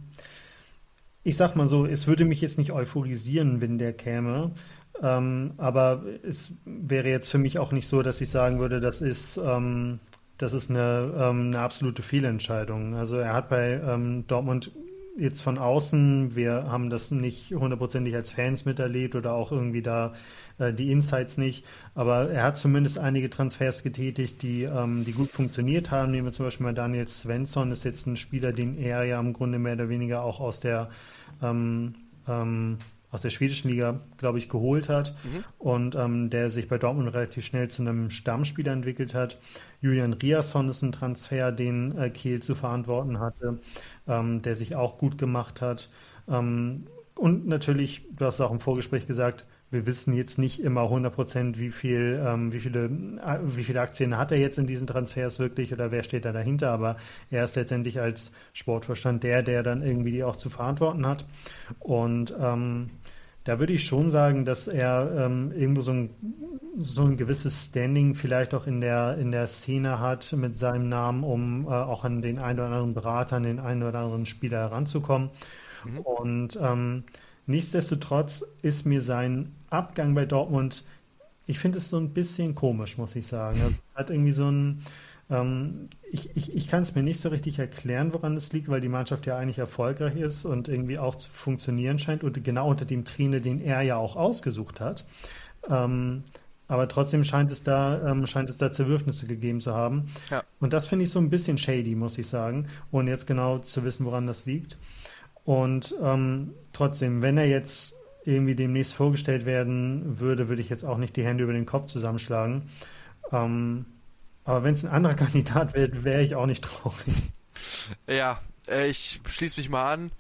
ich sag mal so, es würde mich jetzt nicht euphorisieren, wenn der käme. Ähm, aber es wäre jetzt für mich auch nicht so, dass ich sagen würde, das ist, ähm, das ist eine, ähm, eine absolute Fehlentscheidung. Also er hat bei ähm, Dortmund jetzt von außen, wir haben das nicht hundertprozentig als Fans miterlebt oder auch irgendwie da äh, die Insights nicht, aber er hat zumindest einige Transfers getätigt, die, ähm, die gut funktioniert haben. Nehmen wir zum Beispiel mal Daniel Svensson, ist jetzt ein Spieler, den er ja im Grunde mehr oder weniger auch aus der ähm, ähm, aus der schwedischen Liga, glaube ich, geholt hat mhm. und ähm, der sich bei Dortmund relativ schnell zu einem Stammspieler entwickelt hat. Julian Riasson ist ein Transfer, den äh, Kehl zu verantworten hatte, ähm, der sich auch gut gemacht hat. Ähm, und natürlich, du hast auch im Vorgespräch gesagt, wir wissen jetzt nicht immer hundert Prozent, wie viel, ähm, wie viele, äh, wie viele Aktien hat er jetzt in diesen Transfers wirklich oder wer steht da dahinter, aber er ist letztendlich als Sportvorstand der, der dann irgendwie die auch zu verantworten hat. Und ähm, da würde ich schon sagen, dass er ähm, irgendwo so ein, so ein gewisses Standing vielleicht auch in der, in der Szene hat mit seinem Namen, um äh, auch an den einen oder anderen Berater, an den einen oder anderen Spieler heranzukommen. Mhm. Und ähm, nichtsdestotrotz ist mir sein Abgang bei Dortmund, ich finde es so ein bisschen komisch, muss ich sagen. Er hat irgendwie so ein, ähm, ich, ich, ich kann es mir nicht so richtig erklären, woran es liegt, weil die Mannschaft ja eigentlich erfolgreich ist und irgendwie auch zu funktionieren scheint und genau unter dem Trainer, den er ja auch ausgesucht hat. Ähm, aber trotzdem scheint es da, ähm, scheint es da Zerwürfnisse gegeben zu haben. Ja. Und das finde ich so ein bisschen shady, muss ich sagen, ohne jetzt genau zu wissen, woran das liegt. Und ähm, trotzdem, wenn er jetzt irgendwie demnächst vorgestellt werden würde, würde ich jetzt auch nicht die Hände über den Kopf zusammenschlagen. Ähm, aber wenn es ein anderer Kandidat wird, wäre ich auch nicht traurig. Ja, äh, ich schließe mich mal an.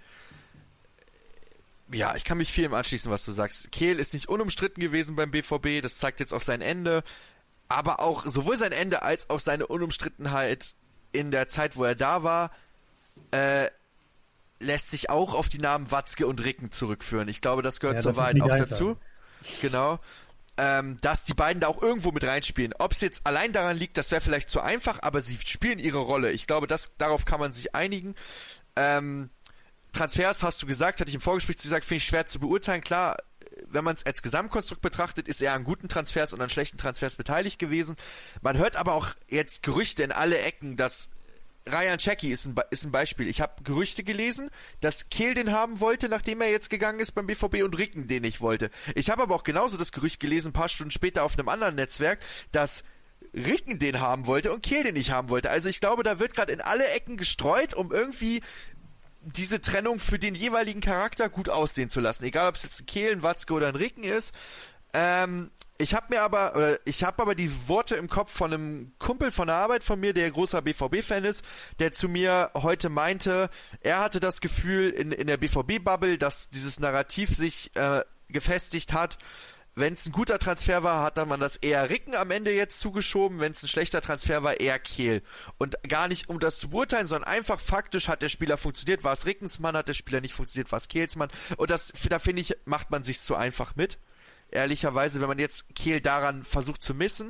Ja, ich kann mich vielem anschließen, was du sagst. Kehl ist nicht unumstritten gewesen beim B V B, das zeigt jetzt auch sein Ende. Aber auch sowohl sein Ende als auch seine Unumstrittenheit in der Zeit, wo er da war, äh, lässt sich auch auf die Namen Watzke und Ricken zurückführen. Ich glaube, das gehört ja, zur das Wahrheit auch einfach dazu. Genau. Ähm, dass die beiden da auch irgendwo mit reinspielen. Ob es jetzt allein daran liegt, das wäre vielleicht zu einfach, aber sie spielen ihre Rolle. Ich glaube, das, darauf kann man sich einigen. Ähm, Transfers, hast du gesagt, hatte ich im Vorgespräch gesagt, finde ich schwer zu beurteilen. Klar, wenn man es als Gesamtkonstrukt betrachtet, ist er an guten Transfers und an schlechten Transfers beteiligt gewesen. Man hört aber auch jetzt Gerüchte in alle Ecken, dass Ryan Czeki ist ein, ist ein Beispiel. Ich habe Gerüchte gelesen, dass Kehl den haben wollte, nachdem er jetzt gegangen ist beim B V B und Ricken den nicht wollte. Ich habe aber auch genauso das Gerücht gelesen, ein paar Stunden später auf einem anderen Netzwerk, dass Ricken den haben wollte und Kehl den nicht haben wollte. Also ich glaube, da wird gerade in alle Ecken gestreut, um irgendwie diese Trennung für den jeweiligen Charakter gut aussehen zu lassen. Egal, ob es jetzt ein Kehl, ein Watzke oder ein Ricken ist. Ähm, ich habe mir aber, oder ich habe aber die Worte im Kopf von einem Kumpel von der Arbeit von mir, der großer B V B-Fan ist, der zu mir heute meinte, er hatte das Gefühl in, in der B V B-Bubble, dass dieses Narrativ sich äh, gefestigt hat, wenn es ein guter Transfer war, hat man das eher Ricken am Ende jetzt zugeschoben. Wenn es ein schlechter Transfer war, eher Kehl. Und gar nicht, um das zu beurteilen, sondern einfach faktisch hat der Spieler funktioniert. War es Rickens Mann, hat der Spieler nicht funktioniert, war es Kehls Mann. Und das, da finde ich, macht man sich zu einfach mit. Ehrlicherweise, wenn man jetzt Kehl daran versucht zu missen.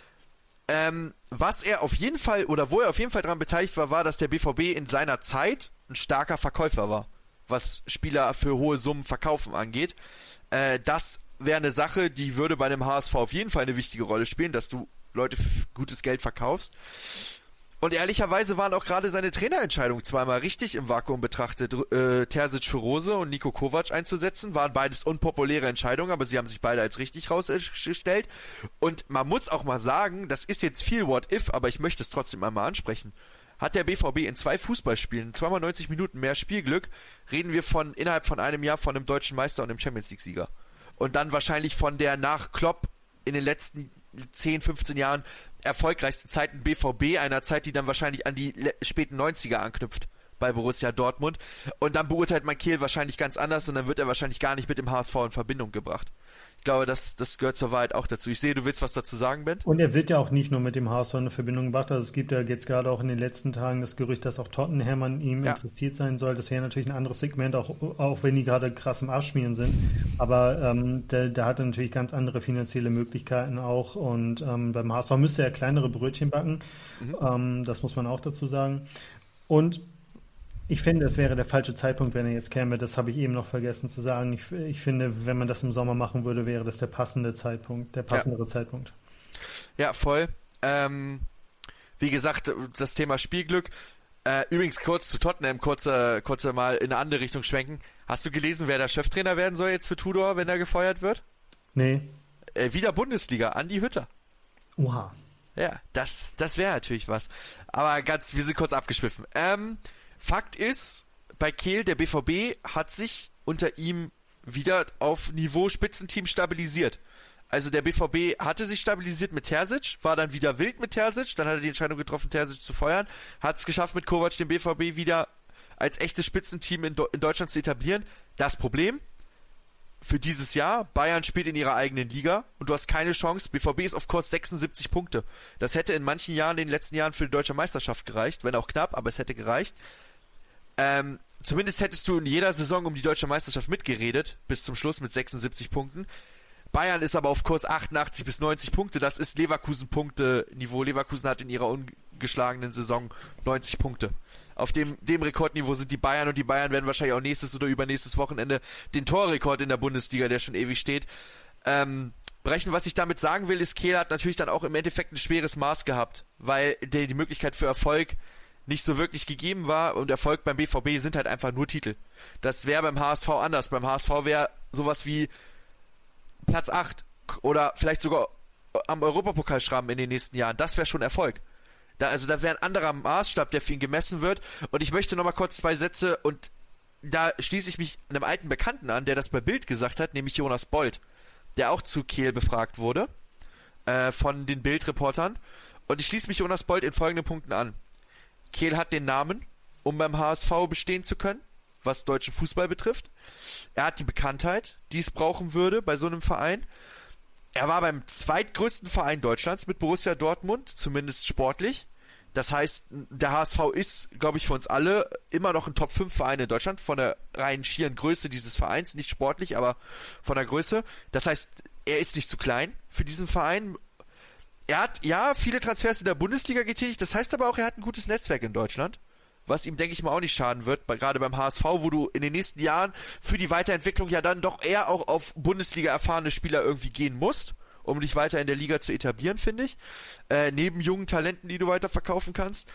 Ähm, was er auf jeden Fall, oder wo er auf jeden Fall daran beteiligt war, war, dass der B V B in seiner Zeit ein starker Verkäufer war, was Spieler für hohe Summen verkaufen angeht. Äh, das wäre eine Sache, die würde bei einem H S V auf jeden Fall eine wichtige Rolle spielen, dass du Leute für gutes Geld verkaufst. Und ehrlicherweise waren auch gerade seine Trainerentscheidungen zweimal richtig im Vakuum betrachtet. Äh, Terzic für Rose und Niko Kovac einzusetzen, waren beides unpopuläre Entscheidungen, aber sie haben sich beide als richtig rausgestellt. Und man muss auch mal sagen, das ist jetzt viel What If, aber ich möchte es trotzdem einmal ansprechen. Hat der B V B in zwei Fußballspielen, zweimal neunzig Minuten mehr Spielglück, reden wir von innerhalb von einem Jahr von einem deutschen Meister und einem Champions-League-Sieger. Und dann wahrscheinlich von der nach Klopp in den letzten zehn, fünfzehn Jahren erfolgreichsten Zeiten B V B, einer Zeit, die dann wahrscheinlich an die le- späten neunziger anknüpft bei Borussia Dortmund. Und dann beurteilt man Kehl wahrscheinlich ganz anders und dann wird er wahrscheinlich gar nicht mit dem H S V in Verbindung gebracht. Ich glaube, das, das gehört zur Wahrheit auch dazu. Ich sehe, du willst was dazu sagen, Ben? Und er wird ja auch nicht nur mit dem H S V in Verbindung gebracht. Also es gibt ja jetzt gerade auch in den letzten Tagen das Gerücht, dass auch Tottenham an ihm ja. interessiert sein soll. Das wäre natürlich ein anderes Segment, auch, auch wenn die gerade krass im Abschmieren sind. Aber ähm, der, der hat natürlich ganz andere finanzielle Möglichkeiten auch. Und ähm, beim H S V müsste er kleinere Brötchen backen. Mhm. Ähm, das muss man auch dazu sagen. Und ich finde, es wäre der falsche Zeitpunkt, wenn er jetzt käme. Das habe ich eben noch vergessen zu sagen. Ich, ich finde, wenn man das im Sommer machen würde, wäre das der passende Zeitpunkt, der passendere ja. Zeitpunkt. Ja, voll. Ähm, wie gesagt, das Thema Spielglück. Äh, übrigens kurz zu Tottenham, kurze, kurze mal in eine andere Richtung schwenken. Hast du gelesen, wer der Cheftrainer werden soll jetzt für Tudor, wenn er gefeuert wird? Nee. Äh, wieder Bundesliga, Andi Hütter. Oha. Ja, das, das wäre natürlich was. Aber ganz, wir sind kurz abgeschwiffen. Ähm, Fakt ist, bei Kehl, der B V B hat sich unter ihm wieder auf Niveau Spitzenteam stabilisiert. Also der B V B hatte sich stabilisiert mit Terzic, war dann wieder wild mit Terzic, dann hat er die Entscheidung getroffen, Terzic zu feuern, hat es geschafft, mit Kovac den B V B wieder als echtes Spitzenteam in, Do- in Deutschland zu etablieren. Das Problem für dieses Jahr, Bayern spielt in ihrer eigenen Liga und du hast keine Chance. B V B ist auf Kurs sechsundsiebzig Punkte. Das hätte in manchen Jahren, in den letzten Jahren für die deutsche Meisterschaft gereicht, wenn auch knapp, aber es hätte gereicht. Ähm, zumindest hättest du in jeder Saison um die deutsche Meisterschaft mitgeredet, bis zum Schluss mit sechsundsiebzig Punkten. Bayern ist aber auf Kurs achtundachtzig bis neunzig Punkte, das ist Leverkusen-Punkte-Niveau. Leverkusen hat in ihrer ungeschlagenen Saison neunzig Punkte. Auf dem, dem Rekordniveau sind die Bayern und die Bayern werden wahrscheinlich auch nächstes oder übernächstes Wochenende den Torrekord in der Bundesliga, der schon ewig steht, ähm, brechen. Was ich damit sagen will, ist, Kehl hat natürlich dann auch im Endeffekt ein schweres Maß gehabt, weil der, die Möglichkeit für Erfolg nicht so wirklich gegeben war und Erfolg beim B V B sind halt einfach nur Titel. Das wäre beim H S V anders. Beim H S V wäre sowas wie Platz acht oder vielleicht sogar am Europapokal schrammen in den nächsten Jahren. Das wäre schon Erfolg. Da, also da wäre ein anderer Maßstab, der für ihn gemessen wird. Und ich möchte nochmal kurz zwei Sätze und da schließe ich mich einem alten Bekannten an, der das bei Bild gesagt hat, nämlich Jonas Bold, der auch zu Kehl befragt wurde äh, von den Bild-Reportern. Und ich schließe mich Jonas Bold in folgenden Punkten an. Kehl hat den Namen, um beim H S V bestehen zu können, was deutschen Fußball betrifft. Er hat die Bekanntheit, die es brauchen würde bei so einem Verein. Er war beim zweitgrößten Verein Deutschlands mit Borussia Dortmund, zumindest sportlich. Das heißt, der H S V ist, glaube ich, für uns alle immer noch ein Top fünf Verein in Deutschland, von der reinen schieren Größe dieses Vereins, nicht sportlich, aber von der Größe. Das heißt, er ist nicht zu klein für diesen Verein. Er hat, ja, viele Transfers in der Bundesliga getätigt, das heißt aber auch, er hat ein gutes Netzwerk in Deutschland, was ihm, denke ich mal, auch nicht schaden wird, gerade beim H S V, wo du in den nächsten Jahren für die Weiterentwicklung ja dann doch eher auch auf Bundesliga erfahrene Spieler irgendwie gehen musst, um dich weiter in der Liga zu etablieren, finde ich, äh, neben jungen Talenten, die du weiter verkaufen kannst.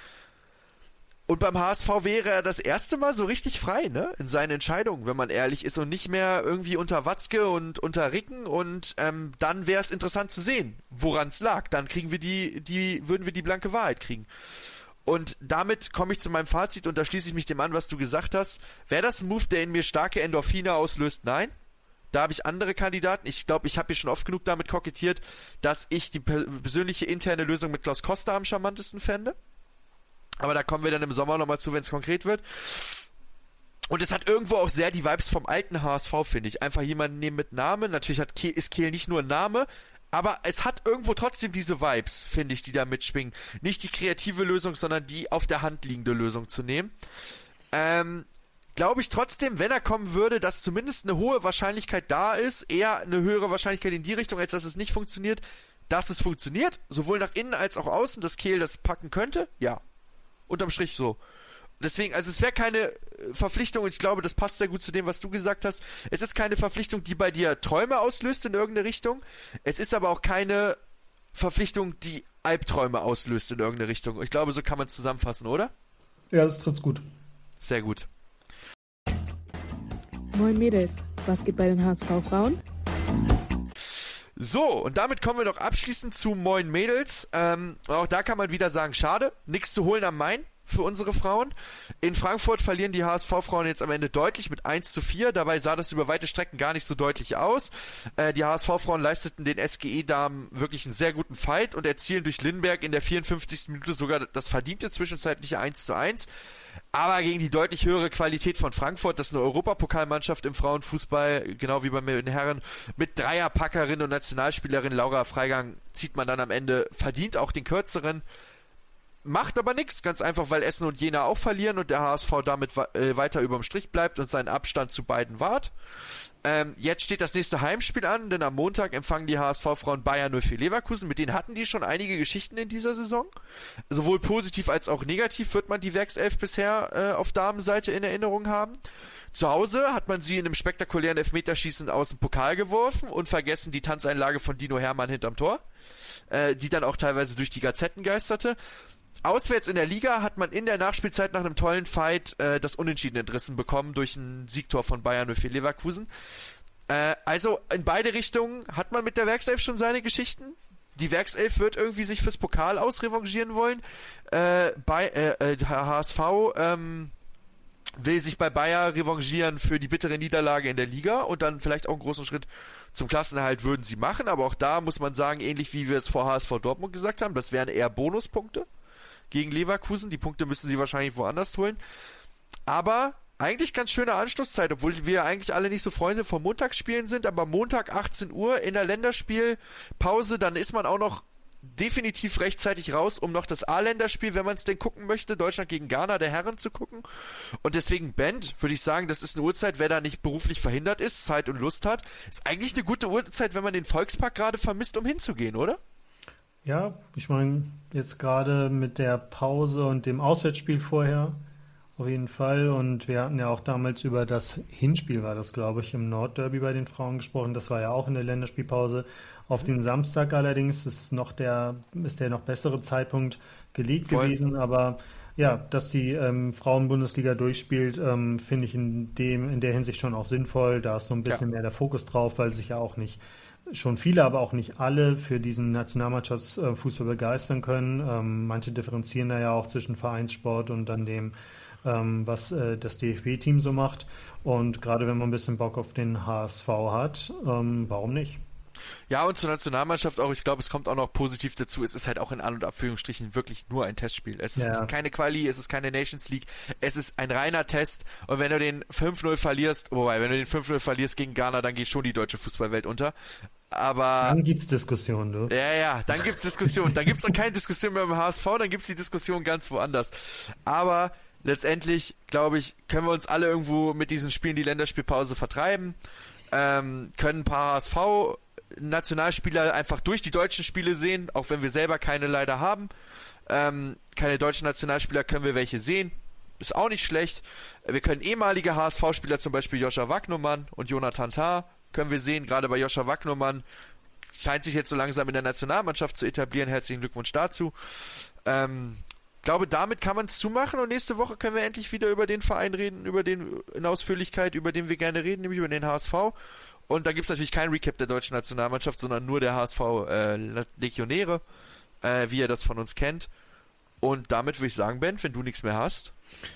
Und beim H S V wäre er das erste Mal so richtig frei, ne, in seinen Entscheidungen, wenn man ehrlich ist und nicht mehr irgendwie unter Watzke und unter Ricken und ähm, dann wäre es interessant zu sehen, woran es lag. Dann kriegen wir die, die, würden wir die blanke Wahrheit kriegen. Und damit komme ich zu meinem Fazit und da schließe ich mich dem an, was du gesagt hast. Wäre das ein Move, der in mir starke Endorphine auslöst? Nein. Da habe ich andere Kandidaten. Ich glaube, ich habe hier schon oft genug damit kokettiert, dass ich die persönliche interne Lösung mit Klaus Costa am charmantesten fände. Aber da kommen wir dann im Sommer nochmal zu, wenn es konkret wird. Und es hat irgendwo auch sehr die Vibes vom alten H S V, finde ich. Einfach jemanden nehmen mit Namen. Natürlich hat Kehl, ist Kehl nicht nur ein Name, aber es hat irgendwo trotzdem diese Vibes, finde ich, die da mitschwingen. Nicht die kreative Lösung, sondern die auf der Hand liegende Lösung zu nehmen. Ähm, glaube ich trotzdem, wenn er kommen würde, dass zumindest eine hohe Wahrscheinlichkeit da ist, eher eine höhere Wahrscheinlichkeit in die Richtung, als dass es nicht funktioniert, dass es funktioniert, sowohl nach innen als auch außen, dass Kehl das packen könnte, ja. Unterm Strich so. Deswegen, also es wäre keine Verpflichtung, und ich glaube, das passt sehr gut zu dem, was du gesagt hast. Es ist keine Verpflichtung, die bei dir Träume auslöst in irgendeine Richtung. Es ist aber auch keine Verpflichtung, die Albträume auslöst in irgendeine Richtung. Ich glaube, so kann man es zusammenfassen, oder? Ja, das trifft's gut. Sehr gut. Moin Mädels, was geht bei den H S V-Frauen? So, und damit kommen wir noch abschließend zu Moin Mädels. Ähm, auch da kann man wieder sagen, schade, nichts zu holen am Main für unsere Frauen. In Frankfurt verlieren die H S V-Frauen jetzt am Ende deutlich mit eins zu vier. Dabei sah das über weite Strecken gar nicht so deutlich aus. Äh, die H S V-Frauen leisteten den S G E-Damen wirklich einen sehr guten Fight und erzielen durch Lindberg in der vierundfünfzigsten Minute sogar das verdiente zwischenzeitliche eins zu eins. Aber gegen die deutlich höhere Qualität von Frankfurt, das ist eine Europapokalmannschaft im Frauenfußball, genau wie bei den Herren, mit Dreierpackerin und Nationalspielerin Laura Freigang zieht man dann am Ende verdient auch den kürzeren. Macht aber nichts, ganz einfach, weil Essen und Jena auch verlieren und der H S V damit äh, weiter überm Strich bleibt und seinen Abstand zu beiden wahrt. Ähm, jetzt steht das nächste Heimspiel an, denn am Montag empfangen die H S V-Frauen Bayer null vier Leverkusen. Mit denen hatten die schon einige Geschichten in dieser Saison. Sowohl positiv als auch negativ wird man die Werkself bisher äh, auf Damenseite in Erinnerung haben. Zu Hause hat man sie in einem spektakulären Elfmeterschießen aus dem Pokal geworfen und vergessen die Tanzeinlage von Dino Hermann hinterm Tor, äh, die dann auch teilweise durch die Gazetten geisterte. Auswärts in der Liga hat man in der Nachspielzeit nach einem tollen Fight äh, das Unentschieden entrissen bekommen durch ein Siegtor von Bayer null vier Leverkusen. Äh, also in beide Richtungen hat man mit der Werkself schon seine Geschichten. Die Werkself wird irgendwie sich fürs Pokal ausrevanchieren wollen. Äh, bei äh, äh, H S V ähm, will sich bei Bayer revanchieren für die bittere Niederlage in der Liga und dann vielleicht auch einen großen Schritt zum Klassenerhalt würden sie machen. Aber auch da muss man sagen, ähnlich wie wir es vor H S V Dortmund gesagt haben, das wären eher Bonuspunkte gegen Leverkusen. Die Punkte müssen sie wahrscheinlich woanders holen. Aber eigentlich ganz schöne Anschlusszeit, obwohl wir eigentlich alle nicht so Freunde vom Montagsspielen sind, aber Montag achtzehn Uhr in der Länderspielpause, dann ist man auch noch definitiv rechtzeitig raus, um noch das A-Länderspiel, wenn man es denn gucken möchte, Deutschland gegen Ghana der Herren zu gucken. Und deswegen Band, würde ich sagen, das ist eine Uhrzeit, wer da nicht beruflich verhindert ist, Zeit und Lust hat, ist eigentlich eine gute Uhrzeit, wenn man den Volkspark gerade vermisst, um hinzugehen, oder? Ja, ich meine, jetzt gerade mit der Pause und dem Auswärtsspiel vorher auf jeden Fall. Und wir hatten ja auch damals über das Hinspiel, war das, glaube ich, im Nordderby bei den Frauen gesprochen. Das war ja auch in der Länderspielpause. Auf den Samstag allerdings ist noch der, ist der noch bessere Zeitpunkt gelegt Voll. gewesen. Aber ja, dass die ähm, Frauenbundesliga durchspielt, ähm, finde ich in dem, in der Hinsicht schon auch sinnvoll. Da ist so ein bisschen Ja. mehr der Fokus drauf, weil sich ja auch nicht schon viele, aber auch nicht alle für diesen Nationalmannschaftsfußball begeistern können. Ähm, manche differenzieren da ja auch zwischen Vereinssport und dann dem, ähm, was äh, das D F B-Team so macht. Und gerade wenn man ein bisschen Bock auf den H S V hat, ähm, warum nicht? Ja, und zur Nationalmannschaft auch, ich glaube, es kommt auch noch positiv dazu, es ist halt auch in An- und Abführungsstrichen wirklich nur ein Testspiel. Es ist Ja. keine Quali, es ist keine Nations League, es ist ein reiner Test und wenn du den fünf null verlierst, wobei, wenn du den fünf null verlierst gegen Ghana, dann geht schon die deutsche Fußballwelt unter. Aber... Dann gibt's Diskussionen, du. Ja, ja, dann gibt's Diskussionen. Dann gibt's auch keine Diskussion mehr beim H S V, dann gibt's die Diskussion ganz woanders. Aber letztendlich, glaube ich, können wir uns alle irgendwo mit diesen Spielen die Länderspielpause vertreiben, ähm, können ein paar H S V Nationalspieler einfach durch die deutschen Spiele sehen, auch wenn wir selber keine leider haben. Ähm, keine deutschen Nationalspieler können wir welche sehen. Ist auch nicht schlecht. Wir können ehemalige H S V-Spieler, zum Beispiel Joscha Wagnumann und Jonathan Tah, können wir sehen. Gerade bei Joscha Wagnumann scheint sich jetzt so langsam in der Nationalmannschaft zu etablieren. Herzlichen Glückwunsch dazu. Ähm, glaube, damit kann man es zumachen und nächste Woche können wir endlich wieder über den Verein reden, über den in Ausführlichkeit, über den wir gerne reden, nämlich über den H S V. Und dann gibt es natürlich kein Recap der deutschen Nationalmannschaft, sondern nur der H S V äh, Legionäre, äh, wie ihr das von uns kennt. Und damit würde ich sagen, Ben, wenn du nichts mehr hast.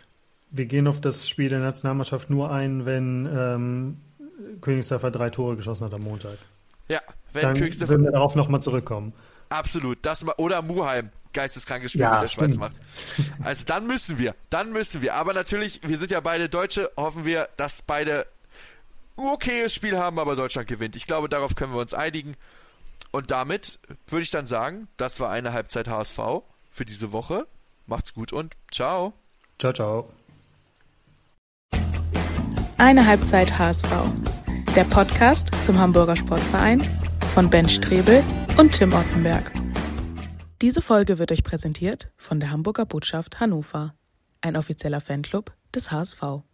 Wir gehen auf das Spiel der Nationalmannschaft nur ein, wenn ähm, Königsdörfer drei Tore geschossen hat am Montag. Ja, wenn Dann Königsdörfer... würden wir darauf nochmal zurückkommen. Absolut. Das, oder Muheim. geisteskrankes Spiel Ja, mit der Schweiz stimmt. macht. Also dann müssen wir, dann müssen wir. Aber natürlich, wir sind ja beide Deutsche, hoffen wir, dass beide ein okayes Spiel haben, aber Deutschland gewinnt. Ich glaube, darauf können wir uns einigen. Und damit würde ich dann sagen, das war eine Halbzeit H S V für diese Woche. Macht's gut und ciao. Ciao, ciao. Eine Halbzeit H S V. Der Podcast zum Hamburger Sportverein von Ben Strebel und Tim Ottenberg. Diese Folge wird euch präsentiert von der Hamburger Botschaft Hannover, ein offizieller Fanclub des H S V.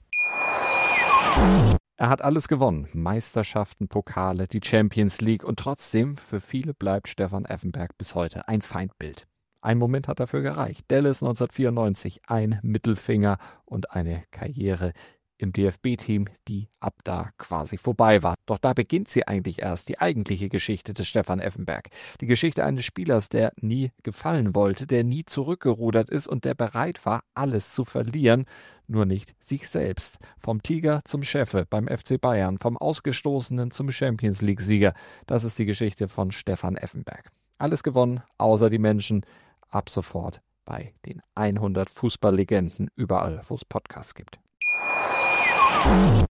Er hat alles gewonnen. Meisterschaften, Pokale, die Champions League und trotzdem, für viele bleibt Stefan Effenberg bis heute ein Feindbild. Ein Moment hat dafür gereicht. Dallas neunzehnhundertvierundneunzig, ein Mittelfinger und eine Karriere im D F B-Team, die ab da quasi vorbei war. Doch da beginnt sie eigentlich erst, die eigentliche Geschichte des Stefan Effenberg. Die Geschichte eines Spielers, der nie gefallen wollte, der nie zurückgerudert ist und der bereit war, alles zu verlieren, nur nicht sich selbst. Vom Tiger zum Chefe beim F C Bayern, vom Ausgestoßenen zum Champions-League-Sieger. Das ist die Geschichte von Stefan Effenberg. Alles gewonnen, außer die Menschen. Ab sofort bei den hundert Fußballlegenden, überall, wo es Podcasts gibt.